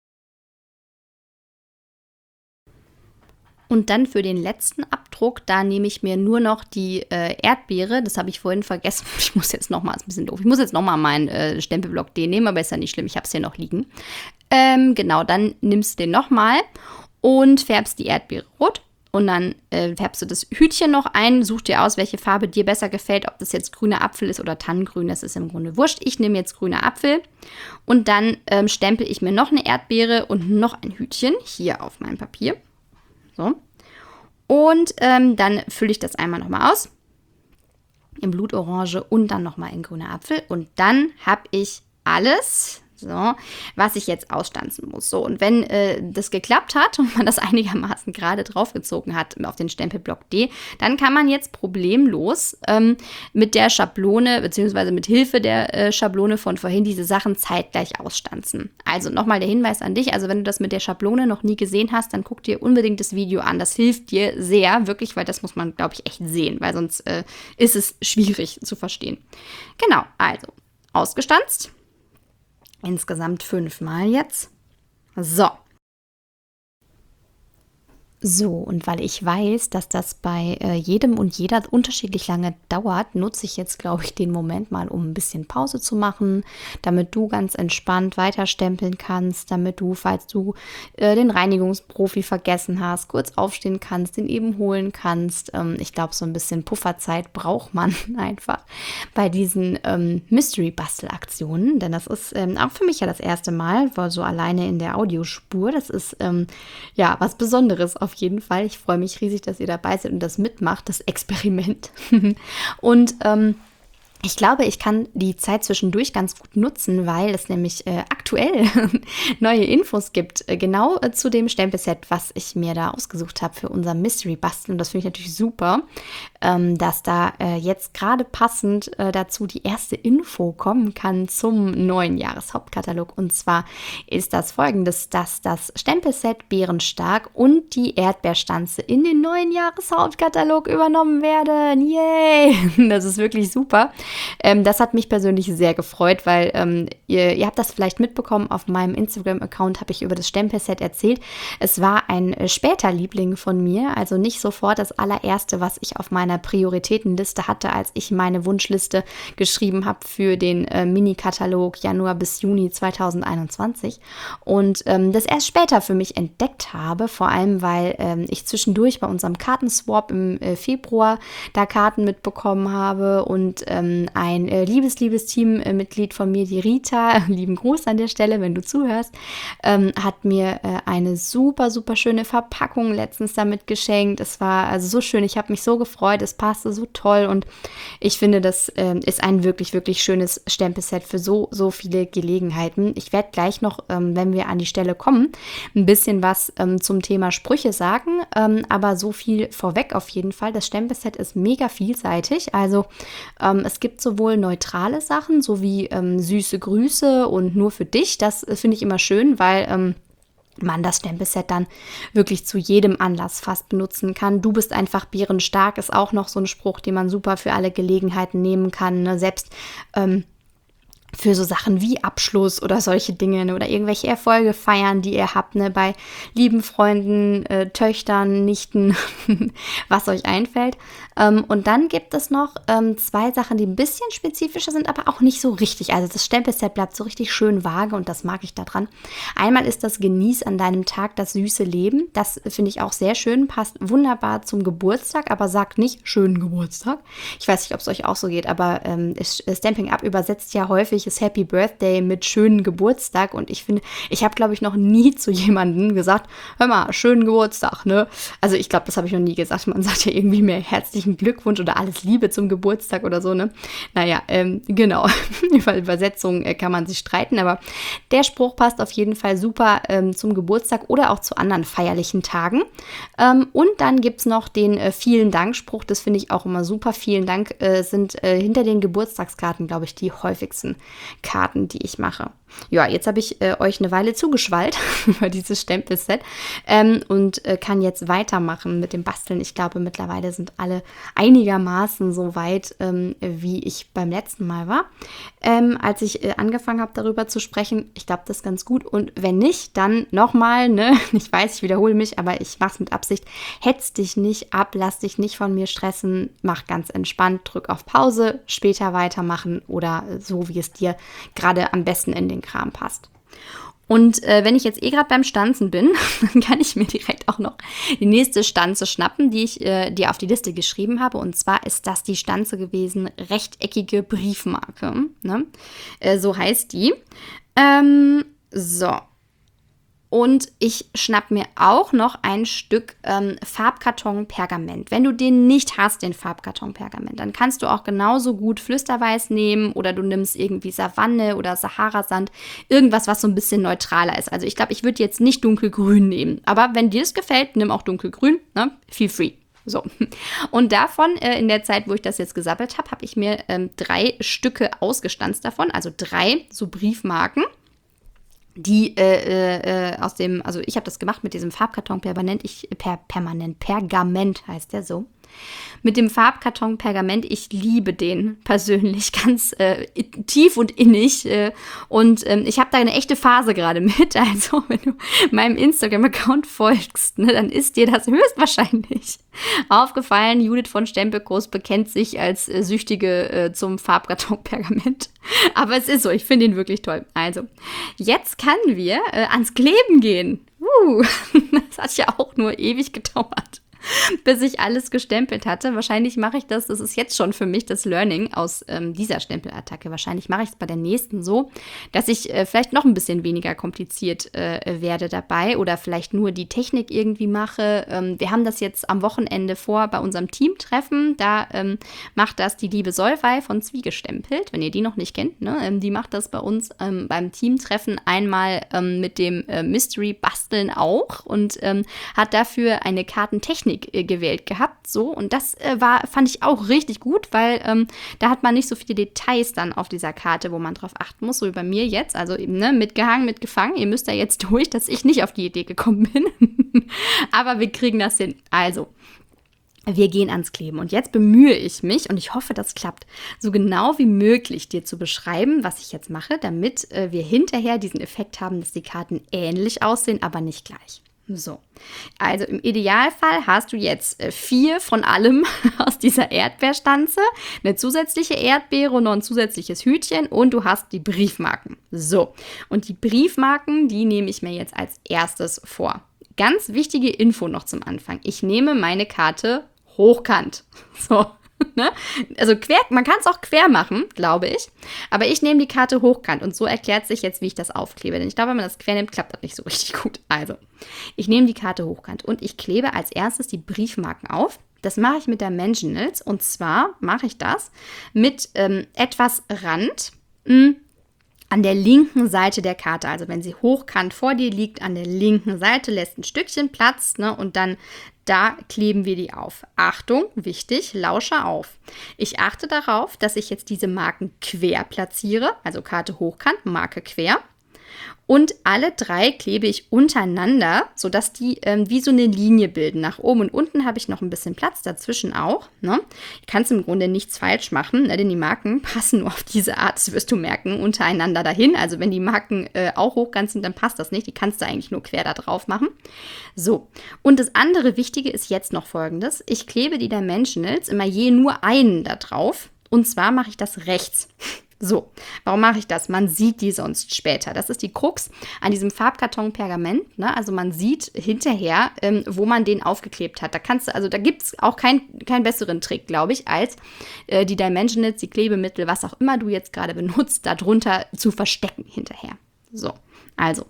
Und dann für den letzten Abdruck, da nehme ich mir nur noch die äh, Erdbeere. Das habe ich vorhin vergessen. Ich muss jetzt nochmal, ist ein bisschen doof. Ich muss jetzt nochmal meinen äh, Stempelblock D nehmen, aber ist ja nicht schlimm. Ich habe es hier noch liegen. Ähm, genau, dann nimmst du den nochmal und färbst die Erdbeere rot. Und dann äh, färbst du das Hütchen noch ein. Such dir aus, welche Farbe dir besser gefällt. Ob das jetzt grüner Apfel ist oder Tannengrün, das ist im Grunde wurscht. Ich nehme jetzt grüner Apfel. Und dann ähm, stempel ich mir noch eine Erdbeere und noch ein Hütchen hier auf meinem Papier. So. Und ähm, dann fülle ich das einmal nochmal aus in Blutorange und dann nochmal in grüner Apfel. Und dann habe ich alles, so, was ich jetzt ausstanzen muss. So, und wenn äh, das geklappt hat und man das einigermaßen gerade draufgezogen hat auf den Stempelblock D, dann kann man jetzt problemlos ähm, mit der Schablone beziehungsweise mit Hilfe der äh, Schablone von vorhin diese Sachen zeitgleich ausstanzen. Also nochmal der Hinweis an dich, also wenn du das mit der Schablone noch nie gesehen hast, dann guck dir unbedingt das Video an. Das hilft dir sehr, wirklich, weil das muss man, glaube ich, echt sehen, weil sonst äh, ist es schwierig zu verstehen. Genau, also ausgestanzt. Insgesamt fünfmal jetzt. So. So, und weil ich weiß, dass das bei äh, jedem und jeder unterschiedlich lange dauert, nutze ich jetzt, glaube ich, den Moment mal, um ein bisschen Pause zu machen, damit du ganz entspannt weiterstempeln kannst, damit du, falls du äh, den Reinigungsprofi vergessen hast, kurz aufstehen kannst, den eben holen kannst. Ähm, ich glaube, so ein bisschen Pufferzeit braucht man einfach bei diesen ähm, Mystery-Bastelaktionen, denn das ist ähm, auch für mich ja das erste Mal, war so alleine in der Audiospur. Das ist ähm, ja was Besonderes auf jeden Fall. Ich freue mich riesig, dass ihr dabei seid und das mitmacht, das Experiment. Und ähm, ich glaube, ich kann die Zeit zwischendurch ganz gut nutzen, weil es nämlich äh, aktuell neue Infos gibt, äh, genau äh, zu dem Stempelset, was ich mir da ausgesucht habe für unser Mystery-Basteln. Das finde ich natürlich super, ähm, dass da äh, jetzt gerade passend äh, dazu die erste Info kommen kann zum neuen Jahreshauptkatalog. Und zwar ist das folgendes, dass das Stempelset Bärenstark und die Erdbeerstanze in den neuen Jahreshauptkatalog übernommen werden. Yay! Das ist wirklich super. Ähm, das hat mich persönlich sehr gefreut, weil ähm, ihr, ihr habt das vielleicht mitbekommen, auf meinem Instagram-Account habe ich über das Stempelset erzählt. Es war ein äh, später Liebling von mir, also nicht sofort das allererste, was ich auf meiner Prioritätenliste hatte, als ich meine Wunschliste geschrieben habe für den äh, Mini-Katalog Januar bis Juni zweitausendeinundzwanzig und ähm, das erst später für mich entdeckt habe, vor allem, weil ähm, ich zwischendurch bei unserem Kartenswap im äh, Februar da Karten mitbekommen habe und ähm, ein äh, liebes, liebes Teammitglied von mir, die Rita, lieben Gruß an der Stelle, wenn du zuhörst, ähm, hat mir äh, eine super, super schöne Verpackung letztens damit geschenkt. Es war also so schön, ich habe mich so gefreut, es passte so toll und ich finde, das äh, ist ein wirklich, wirklich schönes Stempelset für so, so viele Gelegenheiten. Ich werde gleich noch, ähm, wenn wir an die Stelle kommen, ein bisschen was ähm, zum Thema Sprüche sagen, ähm, aber so viel vorweg auf jeden Fall. Das Stempelset ist mega vielseitig, also ähm, es gibt sowohl neutrale Sachen, sowie ähm, süße Grüße und nur für dich. Das äh, finde ich immer schön, weil ähm, man das Stempelset dann wirklich zu jedem Anlass fast benutzen kann. Du bist einfach bärenstark, ist auch noch so ein Spruch, den man super für alle Gelegenheiten nehmen kann. Ne? Selbst ähm, für so Sachen wie Abschluss oder solche Dinge, ne, oder irgendwelche Erfolge feiern, die ihr habt, ne, bei lieben Freunden, äh, Töchtern, Nichten, was euch einfällt. Ähm, und dann gibt es noch ähm, zwei Sachen, die ein bisschen spezifischer sind, aber auch nicht so richtig. Also das Stempelset bleibt so richtig schön vage und das mag ich daran. Einmal ist das Genieß an deinem Tag das süße Leben. Das finde ich auch sehr schön, passt wunderbar zum Geburtstag, aber sagt nicht schönen Geburtstag. Ich weiß nicht, ob es euch auch so geht, aber ähm, Stampin' Up übersetzt ja häufig ist Happy Birthday mit schönen Geburtstag und ich finde, ich habe, glaube ich, noch nie zu jemandem gesagt, hör mal, schönen Geburtstag, ne? Also ich glaube, das habe ich noch nie gesagt. Man sagt ja irgendwie mehr herzlichen Glückwunsch oder alles Liebe zum Geburtstag oder so, ne? Naja, ähm, genau. Über Übersetzung äh, kann man sich streiten, aber der Spruch passt auf jeden Fall super ähm, zum Geburtstag oder auch zu anderen feierlichen Tagen. Ähm, und dann gibt es noch den äh, Vielen Dank-Spruch, das finde ich auch immer super. Vielen Dank äh, sind äh, hinter den Geburtstagskarten, glaube ich, die häufigsten Karten, die ich mache. ja, jetzt habe ich äh, euch eine Weile zugeschwallt über dieses Stempelset ähm, und äh, kann jetzt weitermachen mit dem Basteln. Ich glaube, mittlerweile sind alle einigermaßen so weit, ähm, wie ich beim letzten Mal war, ähm, als ich äh, angefangen habe, darüber zu sprechen. Ich glaube, das ist ganz gut. Und wenn nicht, dann nochmal, ne? Ich weiß, ich wiederhole mich, aber ich mache es mit Absicht. Hetz dich nicht ab, lass dich nicht von mir stressen, mach ganz entspannt, drück auf Pause, später weitermachen oder so, wie es dir gerade am besten in den Kram passt. Und äh, wenn ich jetzt eh gerade beim Stanzen bin, dann kann ich mir direkt auch noch die nächste Stanze schnappen, die ich äh, dir auf die Liste geschrieben habe. Und zwar ist das die Stanze gewesen, rechteckige Briefmarke. Ne? Äh, so heißt die. Ähm, so. Und ich schnapp mir auch noch ein Stück ähm, Farbkarton Pergament. Wenn du den nicht hast, den Farbkarton Pergament, dann kannst du auch genauso gut Flüsterweiß nehmen oder du nimmst irgendwie Savanne oder Sahara-Sand. Irgendwas, was so ein bisschen neutraler ist. Also ich glaube, ich würde jetzt nicht dunkelgrün nehmen. Aber wenn dir es gefällt, nimm auch dunkelgrün. Ne? Feel free. So, und davon, äh, in der Zeit, wo ich das jetzt gesammelt habe, habe ich mir ähm, drei Stücke ausgestanzt davon. Also drei so Briefmarken. Die äh, äh, aus dem, also ich habe das gemacht mit diesem Farbkarton permanent, ich, per, permanent, Pergament heißt der so. Mit dem Farbkarton Pergament, ich liebe den persönlich ganz äh, tief und innig äh, und ähm, ich habe da eine echte Phase gerade mit, also wenn du meinem Instagram-Account folgst, ne, dann ist dir das höchstwahrscheinlich aufgefallen. Judith von Stempelkurs bekennt sich als äh, Süchtige äh, zum Farbkarton Pergament, aber es ist so, ich finde ihn wirklich toll. Also, jetzt können wir äh, ans Kleben gehen. Uh, das hat ja auch nur ewig gedauert, bis ich alles gestempelt hatte. Wahrscheinlich mache ich das, das ist jetzt schon für mich das Learning aus ähm, dieser Stempelattacke. Wahrscheinlich mache ich es bei der nächsten so, dass ich äh, vielleicht noch ein bisschen weniger kompliziert äh, werde dabei oder vielleicht nur die Technik irgendwie mache. Ähm, wir haben das jetzt am Wochenende vor bei unserem Teamtreffen. Da ähm, macht das die liebe Solvay von Zwie gestempelt, wenn ihr die noch nicht kennt. Ne? Ähm, die macht das bei uns ähm, beim Teamtreffen einmal ähm, mit dem äh, Mystery Basteln auch und ähm, hat dafür eine Kartentechnik gewählt gehabt, so, und das äh, war, fand ich auch richtig gut, weil ähm, da hat man nicht so viele Details dann auf dieser Karte, wo man drauf achten muss, so wie bei mir jetzt, also eben, ne, mitgehangen, mitgefangen, ihr müsst da jetzt durch, dass ich nicht auf die Idee gekommen bin, aber wir kriegen das hin, also wir gehen ans Kleben und jetzt bemühe ich mich und ich hoffe, das klappt, so genau wie möglich dir zu beschreiben, was ich jetzt mache, damit äh, wir hinterher diesen Effekt haben, dass die Karten ähnlich aussehen, aber nicht gleich. So, also im Idealfall hast du jetzt äh, vier von allem aus dieser Erdbeerstanze, eine zusätzliche Erdbeere und noch ein zusätzliches Hütchen und du hast die Briefmarken. So, und die Briefmarken, die nehme ich mir jetzt als erstes vor. Ganz wichtige Info noch zum Anfang. Ich nehme meine Karte hochkant. So. Ne? Also quer, man kann es auch quer machen, glaube ich. Aber ich nehme die Karte hochkant und so erklärt sich jetzt, wie ich das aufklebe. Denn ich glaube, wenn man das quer nimmt, klappt das nicht so richtig gut. Also, ich nehme die Karte hochkant und ich klebe als erstes die Briefmarken auf. Das mache ich mit der Dimensionals und zwar mache ich das mit ähm, etwas Rand mh, an der linken Seite der Karte. Also wenn sie hochkant vor dir liegt, an der linken Seite, lässt ein Stückchen Platz, ne, und dann da kleben wir die auf. Achtung, wichtig, lausche auf. Ich achte darauf, dass ich jetzt diese Marken quer platziere, also Karte hochkant, Marke quer. Und alle drei klebe ich untereinander, sodass die ähm, wie so eine Linie bilden. Nach oben und unten habe ich noch ein bisschen Platz, dazwischen auch. Ne? Du kannst im Grunde nichts falsch machen, ne? Denn die Marken passen nur auf diese Art, das wirst du merken, untereinander dahin. Also wenn die Marken äh, auch hochkant sind, dann passt das nicht. Die kannst du eigentlich nur quer da drauf machen. So, und das andere Wichtige ist jetzt noch Folgendes. Ich klebe die Dimensionals immer je nur einen da drauf. Und zwar mache ich das rechts. So, warum mache ich das? Man sieht die sonst später. Das ist die Krux an diesem Farbkarton Pergament. Ne? Also man sieht hinterher, ähm, wo man den aufgeklebt hat. Da kannst du, also da gibt es auch keinen kein besseren Trick, glaube ich, als äh, die Dimensionals, die Klebemittel, was auch immer du jetzt gerade benutzt, darunter zu verstecken hinterher. So, also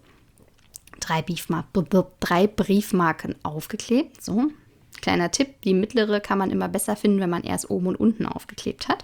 drei, Briefmar- drei Briefmarken aufgeklebt. So, kleiner Tipp, die mittlere kann man immer besser finden, wenn man erst oben und unten aufgeklebt hat.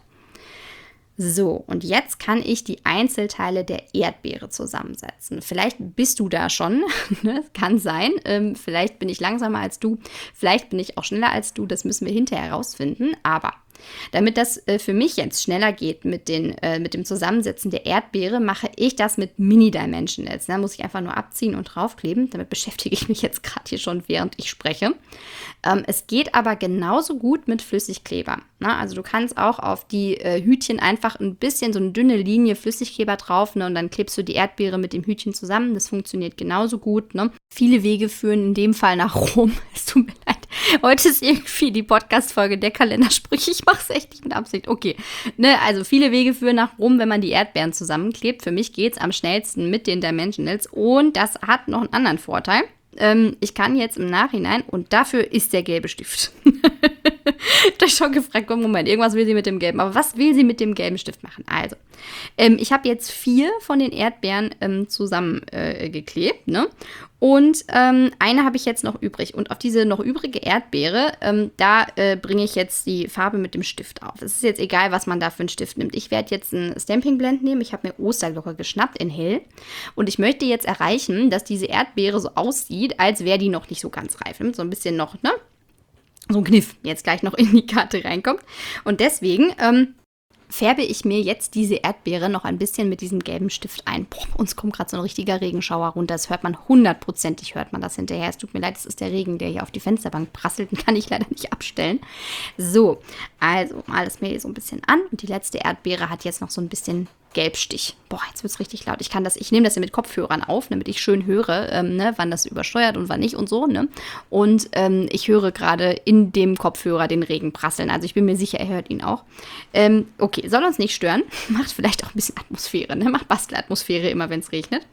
So, und jetzt kann ich die Einzelteile der Erdbeere zusammensetzen. Vielleicht bist du da schon, ne? Kann sein. Ähm, vielleicht bin ich langsamer als du, vielleicht bin ich auch schneller als du, das müssen wir hinterher herausfinden. Aber Damit das äh, für mich jetzt schneller geht mit, den, äh, mit dem Zusammensetzen der Erdbeere, mache ich das mit Mini-Dimensionals. Da muss ich einfach nur abziehen und draufkleben. Damit beschäftige ich mich jetzt gerade hier schon, während ich spreche. Ähm, es geht aber genauso gut mit Flüssigkleber. Na, also du kannst auch auf die äh, Hütchen einfach ein bisschen so eine dünne Linie Flüssigkleber drauf, ne, und dann klebst du die Erdbeere mit dem Hütchen zusammen. Das funktioniert genauso gut. Ne? Viele Wege führen in dem Fall nach Rom. Es tut mir leid. Heute ist irgendwie die Podcast-Folge der Kalendersprüche. Ich mache es echt nicht mit Absicht. Okay, ne, also viele Wege führen nach Rom, wenn man die Erdbeeren zusammenklebt. Für mich geht es am schnellsten mit den Dimensionals. Und das hat noch einen anderen Vorteil. Ähm, ich kann jetzt im Nachhinein, und dafür ist der gelbe Stift. Ich habe euch schon gefragt, komm, Moment, irgendwas will sie mit dem gelben. Aber was will sie mit dem gelben Stift machen? Also, ähm, ich habe jetzt vier von den Erdbeeren ähm, zusammengeklebt, äh, ne? Und ähm, eine habe ich jetzt noch übrig. Und auf diese noch übrige Erdbeere, ähm, da äh, bringe ich jetzt die Farbe mit dem Stift auf. Es ist jetzt egal, was man da für einen Stift nimmt. Ich werde jetzt einen Stamping Blend nehmen. Ich habe mir Osterglocke geschnappt in hell. Und ich möchte jetzt erreichen, dass diese Erdbeere so aussieht, als wäre die noch nicht so ganz reif. So ein bisschen noch, ne? So ein Kniff jetzt gleich noch in die Karte reinkommt. Und deswegen ähm, färbe ich mir jetzt diese Erdbeere noch ein bisschen mit diesem gelben Stift ein. Boah, uns kommt gerade so ein richtiger Regenschauer runter. Das hört man hundertprozentig, hört man das hinterher. Es tut mir leid, es ist der Regen, der hier auf die Fensterbank prasselt. Den kann ich leider nicht abstellen. So, also mal das mir hier so ein bisschen an. Und die letzte Erdbeere hat jetzt noch so ein bisschen Gelbstich. Boah, jetzt wird es richtig laut. Ich kann das, ich nehme das ja mit Kopfhörern auf, damit ich schön höre, ähm, ne, wann das übersteuert und wann nicht und so, ne? Und ähm, ich höre gerade in dem Kopfhörer den Regen prasseln. Also ich bin mir sicher, er hört ihn auch. Ähm, okay, soll uns nicht stören. Macht vielleicht auch ein bisschen Atmosphäre, ne? Macht Bastelatmosphäre immer, wenn es regnet.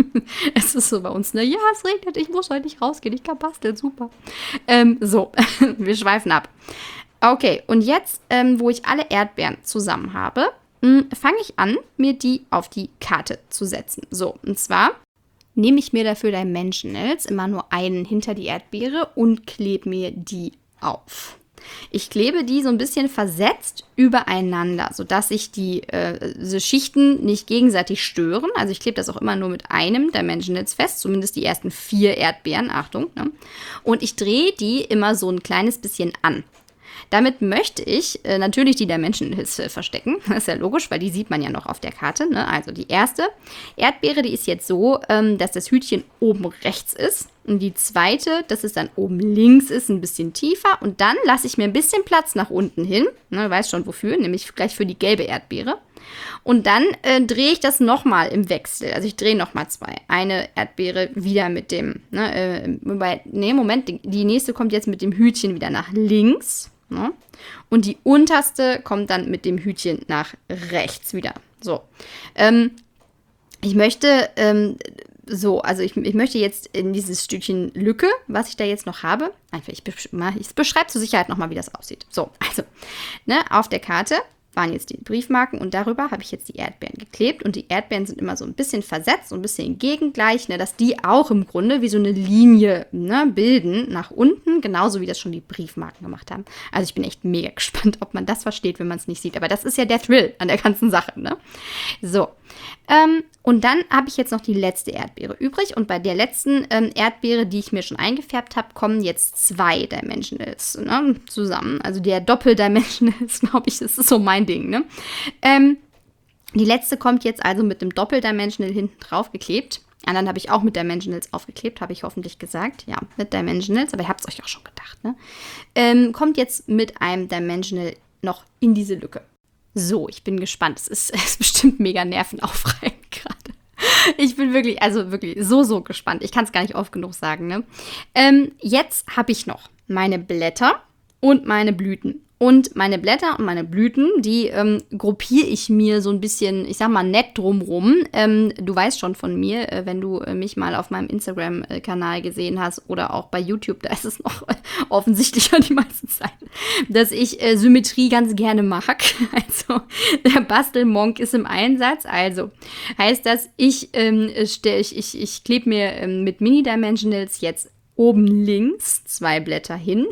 Es ist so bei uns, ne? Ja, es regnet, ich muss heute nicht rausgehen, ich kann basteln, super. Ähm, so, wir schweifen ab. Okay, und jetzt, ähm, wo ich alle Erdbeeren zusammen habe, fange ich an, mir die auf die Karte zu setzen. So, und zwar nehme ich mir dafür Dimensionals immer nur einen hinter die Erdbeere und klebe mir die auf. Ich klebe die so ein bisschen versetzt übereinander, sodass sich die äh, diese Schichten nicht gegenseitig stören. Also ich klebe das auch immer nur mit einem Dimensionals fest, zumindest die ersten vier Erdbeeren, Achtung. Ne? Und ich drehe die immer so ein kleines bisschen an. Damit möchte ich äh, natürlich die Dimensionals äh, verstecken. Das ist ja logisch, weil die sieht man ja noch auf der Karte. Ne? Also die erste Erdbeere, die ist jetzt so, ähm, dass das Hütchen oben rechts ist. Und die zweite, dass es dann oben links ist, ein bisschen tiefer. Und dann lasse ich mir ein bisschen Platz nach unten hin. Ne, du weißt schon wofür, nämlich gleich für die gelbe Erdbeere. Und dann äh, drehe ich das nochmal im Wechsel. Also ich drehe nochmal zwei. Eine Erdbeere wieder mit dem, ne, äh, wobei, nee, Moment, die, die nächste kommt jetzt mit dem Hütchen wieder nach links. Ne? Und die unterste kommt dann mit dem Hütchen nach rechts wieder. So. Ähm, ich möchte, ähm, so, also ich, ich möchte jetzt in dieses Stückchen Lücke, was ich da jetzt noch habe, einfach, ich, besch ich beschreibe zur Sicherheit nochmal, wie das aussieht. So, also, ne, auf der Karte waren jetzt die Briefmarken und darüber habe ich jetzt die Erdbeeren geklebt und die Erdbeeren sind immer so ein bisschen versetzt, so ein bisschen gegengleich, ne, dass die auch im Grunde wie so eine Linie, ne, bilden nach unten, genauso wie das schon die Briefmarken gemacht haben. Also ich bin echt mega gespannt, ob man das versteht, wenn man es nicht sieht, aber das ist ja der Thrill an der ganzen Sache, ne? So, ähm, und dann habe ich jetzt noch die letzte Erdbeere übrig und bei der letzten ähm, Erdbeere, die ich mir schon eingefärbt habe, kommen jetzt zwei Dimensionals, ne, zusammen. Also der Doppeldimensionals, glaube ich, das ist so mein Ding, ne? Ähm, die letzte kommt jetzt also mit dem Doppeldimensional hinten drauf geklebt. Anderen habe ich auch mit Dimensionals aufgeklebt, habe ich hoffentlich gesagt. Ja, mit Dimensionals, aber ihr habt es euch auch schon gedacht, ne? Ähm, kommt jetzt mit einem Dimensional noch in diese Lücke. So, ich bin gespannt. Es ist, es ist bestimmt mega nervenaufreibend gerade. Ich bin wirklich, also wirklich so, so gespannt. Ich kann es gar nicht oft genug sagen, ne? Ähm, jetzt habe ich noch meine Blätter und meine Blüten. Und meine Blätter und meine Blüten, die ähm, gruppiere ich mir so ein bisschen, ich sag mal, nett drumrum. Ähm, du weißt schon von mir, äh, wenn du äh, mich mal auf meinem Instagram-Kanal gesehen hast oder auch bei YouTube, da ist es noch äh, offensichtlicher die meiste Zeit, dass ich äh, Symmetrie ganz gerne mag. Also der Bastelmonk ist im Einsatz. Also heißt das, ich, ähm, stell, ich, ich, ich klebe mir ähm, mit Mini-Dimensionals jetzt oben links zwei Blätter hin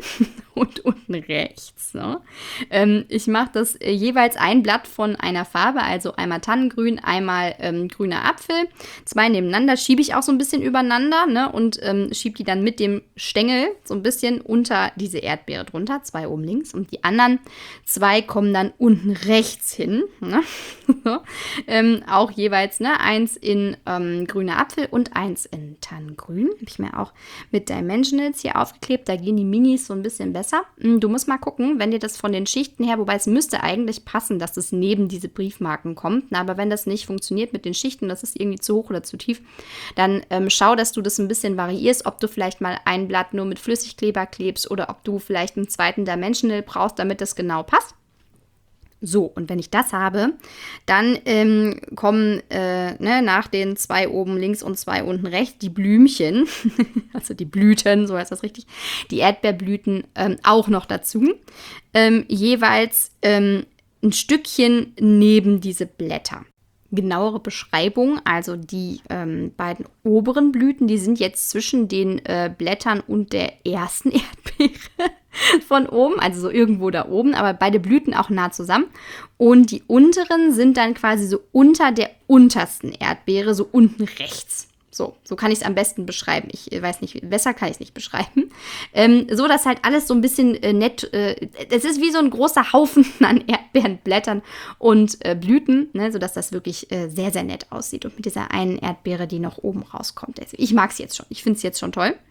und unten rechts. Ne? Ähm, ich mache das äh, jeweils ein Blatt von einer Farbe, also einmal Tannengrün, einmal ähm, grüner Apfel. Zwei nebeneinander, schiebe ich auch so ein bisschen übereinander, ne? Und ähm, schiebe die dann mit dem Stängel so ein bisschen unter diese Erdbeere drunter. Zwei oben links und die anderen zwei kommen dann unten rechts hin. Ne? so. ähm, auch jeweils ne? eins in ähm, grüner Apfel und eins in Tannengrün. Habe ich mir auch mit Dimensionals hier aufgeklebt. Da gehen die Minis so ein bisschen besser. Du musst mal gucken, wenn dir das von den Schichten her, wobei es müsste eigentlich passen, dass es neben diese Briefmarken kommt. Na, aber wenn das nicht funktioniert mit den Schichten, das ist irgendwie zu hoch oder zu tief, dann ähm, schau, dass du das ein bisschen variierst, ob du vielleicht mal ein Blatt nur mit Flüssigkleber klebst oder ob du vielleicht einen zweiten Dimensional brauchst, damit das genau passt. So, und wenn ich das habe, dann ähm, kommen äh, ne, nach den zwei oben links und zwei unten rechts die Blümchen, also die Blüten, so heißt das richtig, die Erdbeerblüten ähm, auch noch dazu. Ähm, jeweils ähm, ein Stückchen neben diese Blätter. Genauere Beschreibung, also die ähm, beiden oberen Blüten, die sind jetzt zwischen den äh, Blättern und der ersten Erdbeere von oben, also so irgendwo da oben, aber beide Blüten auch nah zusammen. Und die unteren sind dann quasi so unter der untersten Erdbeere, so unten rechts. So, so kann ich es am besten beschreiben. Ich weiß nicht, besser kann ich es nicht beschreiben. Ähm, so, dass halt alles so ein bisschen äh, nett, äh, es ist wie so ein großer Haufen an Erdbeerenblättern und äh, Blüten, ne, sodass das wirklich äh, sehr, sehr nett aussieht. Und mit dieser einen Erdbeere, die noch oben rauskommt. Also ich mag es jetzt schon, ich finde es jetzt schon toll.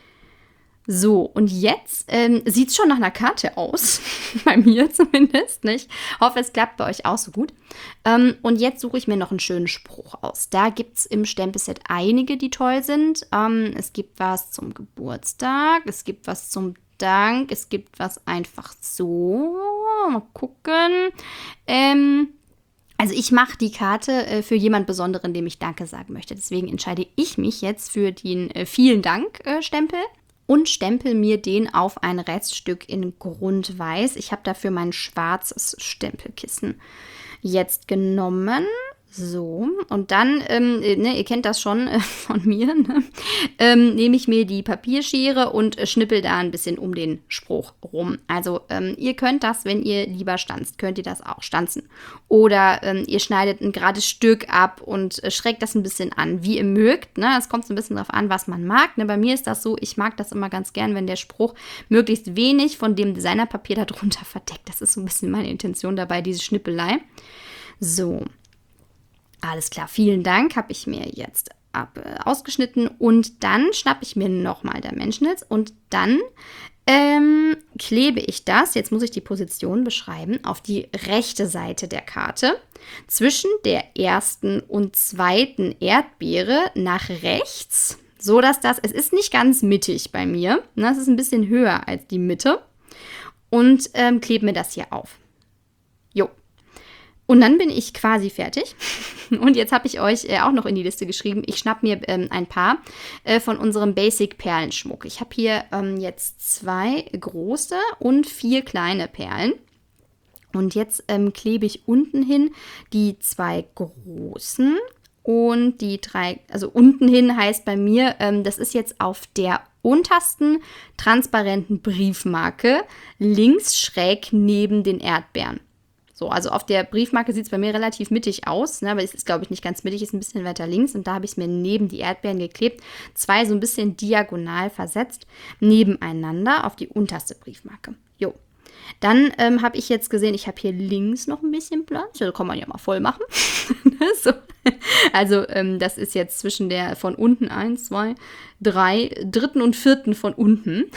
So, und jetzt ähm, sieht es schon nach einer Karte aus, bei mir zumindest. Ne? Ich hoffe, es klappt bei euch auch so gut. Ähm, und jetzt suche ich mir noch einen schönen Spruch aus. Da gibt es im Stempelset einige, die toll sind. Ähm, es gibt was zum Geburtstag, es gibt was zum Dank, es gibt was einfach so. Mal gucken. Ähm... Also ich mache die Karte äh, für jemand Besonderen, dem ich Danke sagen möchte. Deswegen entscheide ich mich jetzt für den äh, Vielen Dank-Stempel. Äh, und stempel mir den auf ein Reststück in Grundweiß. Ich habe dafür mein schwarzes Stempelkissen jetzt genommen. So, und dann, ähm, ne, ihr kennt das schon äh, von mir, ne? ähm, nehme ich mir die Papierschere und äh, schnippel da ein bisschen um den Spruch rum. Also ähm, ihr könnt das, wenn ihr lieber stanzt, könnt ihr das auch stanzen. Oder ähm, ihr schneidet ein gerades Stück ab und äh, schrägt das ein bisschen an, wie ihr mögt. Ne? Es kommt so ein bisschen darauf an, was man mag. Ne? Bei mir ist das so, ich mag das immer ganz gern, wenn der Spruch möglichst wenig von dem Designerpapier darunter verdeckt. Das ist so ein bisschen meine Intention dabei, diese Schnippelei. So. Alles klar, vielen Dank, habe ich mir jetzt ab, äh, ausgeschnitten und dann schnappe ich mir nochmal Dimensionals und dann ähm, klebe ich das, jetzt muss ich die Position beschreiben, auf die rechte Seite der Karte zwischen der ersten und zweiten Erdbeere nach rechts, so dass das, es ist nicht ganz mittig bei mir, ne, es ist ein bisschen höher als die Mitte und ähm, klebe mir das hier auf. Jo. Und dann bin ich quasi fertig. Und jetzt habe ich euch äh, auch noch in die Liste geschrieben. Ich schnapp mir ähm, ein paar äh, von unserem Basic Perlenschmuck. Ich habe hier ähm, jetzt zwei große und vier kleine Perlen. Und jetzt ähm, klebe ich unten hin die zwei großen und die drei, also unten hin heißt bei mir, ähm, das ist jetzt auf der untersten transparenten Briefmarke links schräg neben den Erdbeeren. So, also auf der Briefmarke sieht es bei mir relativ mittig aus, ne, aber es ist, glaube ich, nicht ganz mittig, ist ein bisschen weiter links und da habe ich es mir neben die Erdbeeren geklebt. Zwei so ein bisschen diagonal versetzt, nebeneinander auf die unterste Briefmarke. Jo. Dann ähm, habe ich jetzt gesehen, ich habe hier links noch ein bisschen Platz. Da kann man ja mal voll machen. so. Also ähm, das ist jetzt zwischen der von unten eins, zwei, drei, dritten und vierten von unten.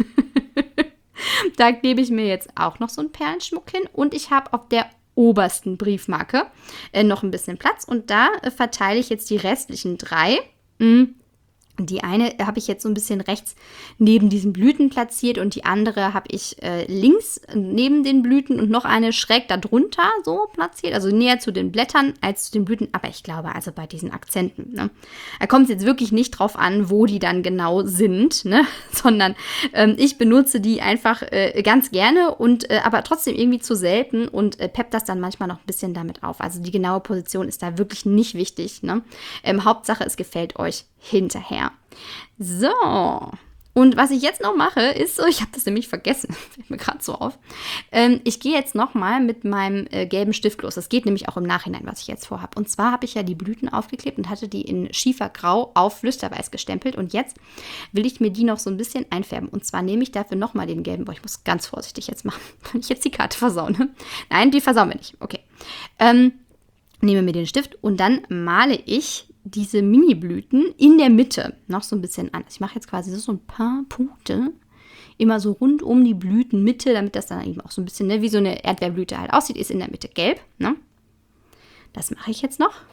Da klebe ich mir jetzt auch noch so einen Perlenschmuck hin und ich habe auf der obersten Briefmarke äh, noch ein bisschen Platz und da äh, verteile ich jetzt die restlichen drei. Mm. Die eine habe ich jetzt so ein bisschen rechts neben diesen Blüten platziert und die andere habe ich äh, links neben den Blüten und noch eine schräg darunter so platziert, also näher zu den Blättern als zu den Blüten, aber ich glaube also bei diesen Akzenten, ne? Da kommt es jetzt wirklich nicht drauf an, wo die dann genau sind, ne? Sondern ähm, ich benutze die einfach äh, ganz gerne und äh, aber trotzdem irgendwie zu selten und äh, pepp das dann manchmal noch ein bisschen damit auf. Also die genaue Position ist da wirklich nicht wichtig, ne? Ähm, Hauptsache, es gefällt euch hinterher. So, Und was ich jetzt noch mache, ist so, ich habe das nämlich vergessen, fällt mir gerade so auf. Ähm, ich gehe jetzt nochmal mit meinem äh, gelben Stift los. Das geht nämlich auch im Nachhinein, was ich jetzt vorhabe. Und zwar habe ich ja die Blüten aufgeklebt und hatte die in Schiefergrau auf Flüsterweiß gestempelt. Und jetzt will ich mir die noch so ein bisschen einfärben. Und zwar nehme ich dafür nochmal den gelben. Boah, ich muss ganz vorsichtig jetzt machen, wenn ich jetzt die Karte versaue. Nein, die versauen wir nicht. Okay. Ähm, nehme mir den Stift und dann male ich diese Mini-Blüten in der Mitte noch so ein bisschen an. Ich mache jetzt quasi so ein paar Punkte, immer so rund um die Blütenmitte, damit das dann eben auch so ein bisschen, ne, wie so eine Erdbeerblüte halt aussieht, ist in der Mitte gelb. Ne? Das mache ich jetzt noch.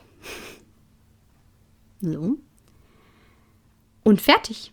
So. Und fertig.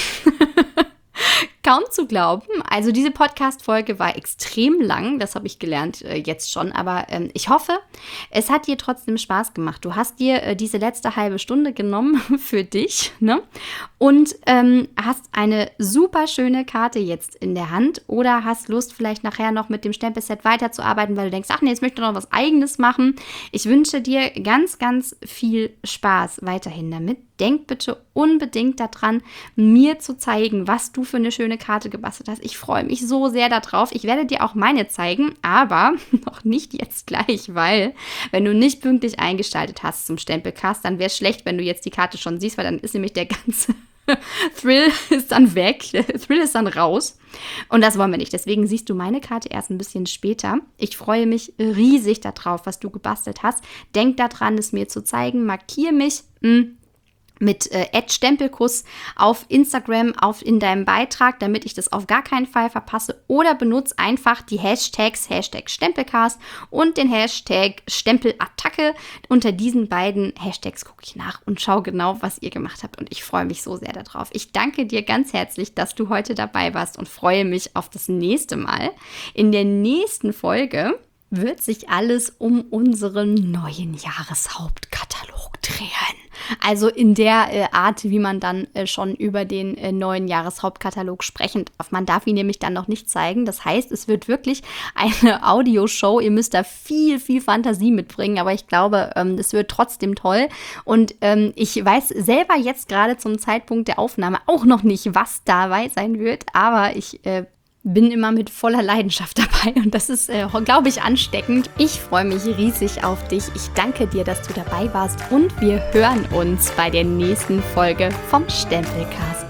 Kaum zu glauben. Also diese Podcast-Folge war extrem lang, das habe ich gelernt äh, jetzt schon, aber ähm, ich hoffe, es hat dir trotzdem Spaß gemacht. Du hast dir äh, diese letzte halbe Stunde genommen für dich, ne? Und ähm, hast eine super schöne Karte jetzt in der Hand oder hast Lust, vielleicht nachher noch mit dem Stempelset weiterzuarbeiten, weil du denkst, ach nee, jetzt möchte ich noch was Eigenes machen. Ich wünsche dir ganz, ganz viel Spaß weiterhin damit. Denk bitte unbedingt daran, mir zu zeigen, was du für eine schöne Karte gebastelt hast. Ich freue mich so sehr darauf. Ich werde dir auch meine zeigen, aber noch nicht jetzt gleich, weil wenn du nicht pünktlich eingeschaltet hast zum Stempelcast, dann wäre es schlecht, wenn du jetzt die Karte schon siehst, weil dann ist nämlich der ganze Thrill ist dann weg, der Thrill ist dann raus und das wollen wir nicht. Deswegen siehst du meine Karte erst ein bisschen später. Ich freue mich riesig darauf, was du gebastelt hast. Denk daran, es mir zu zeigen. Markiere mich mh, mit äh, Stempelkuss auf Instagram auf in deinem Beitrag, damit ich das auf gar keinen Fall verpasse. Oder benutze einfach die Hashtags Hashtag Stempelcast und den Hashtag Stempelattacke. Unter diesen beiden Hashtags gucke ich nach und schaue genau, was ihr gemacht habt. Und ich freue mich so sehr darauf. Ich danke dir ganz herzlich, dass du heute dabei warst und freue mich auf das nächste Mal. In der nächsten Folge wird sich alles um unseren neuen Jahreshauptkatalog drehen. Also in der äh, Art, wie man dann äh, schon über den äh, neuen Jahreshauptkatalog sprechen darf. Man darf ihn nämlich dann noch nicht zeigen. Das heißt, es wird wirklich eine Audioshow. Ihr müsst da viel, viel Fantasie mitbringen. Aber ich glaube, ähm, es wird trotzdem toll. Und ähm, ich weiß selber jetzt gerade zum Zeitpunkt der Aufnahme auch noch nicht, was dabei sein wird. Aber ich äh, bin immer mit voller Leidenschaft dabei und das ist, äh, glaube ich, ansteckend. Ich freue mich riesig auf dich. Ich danke dir, dass du dabei warst und wir hören uns bei der nächsten Folge vom Stempelcast.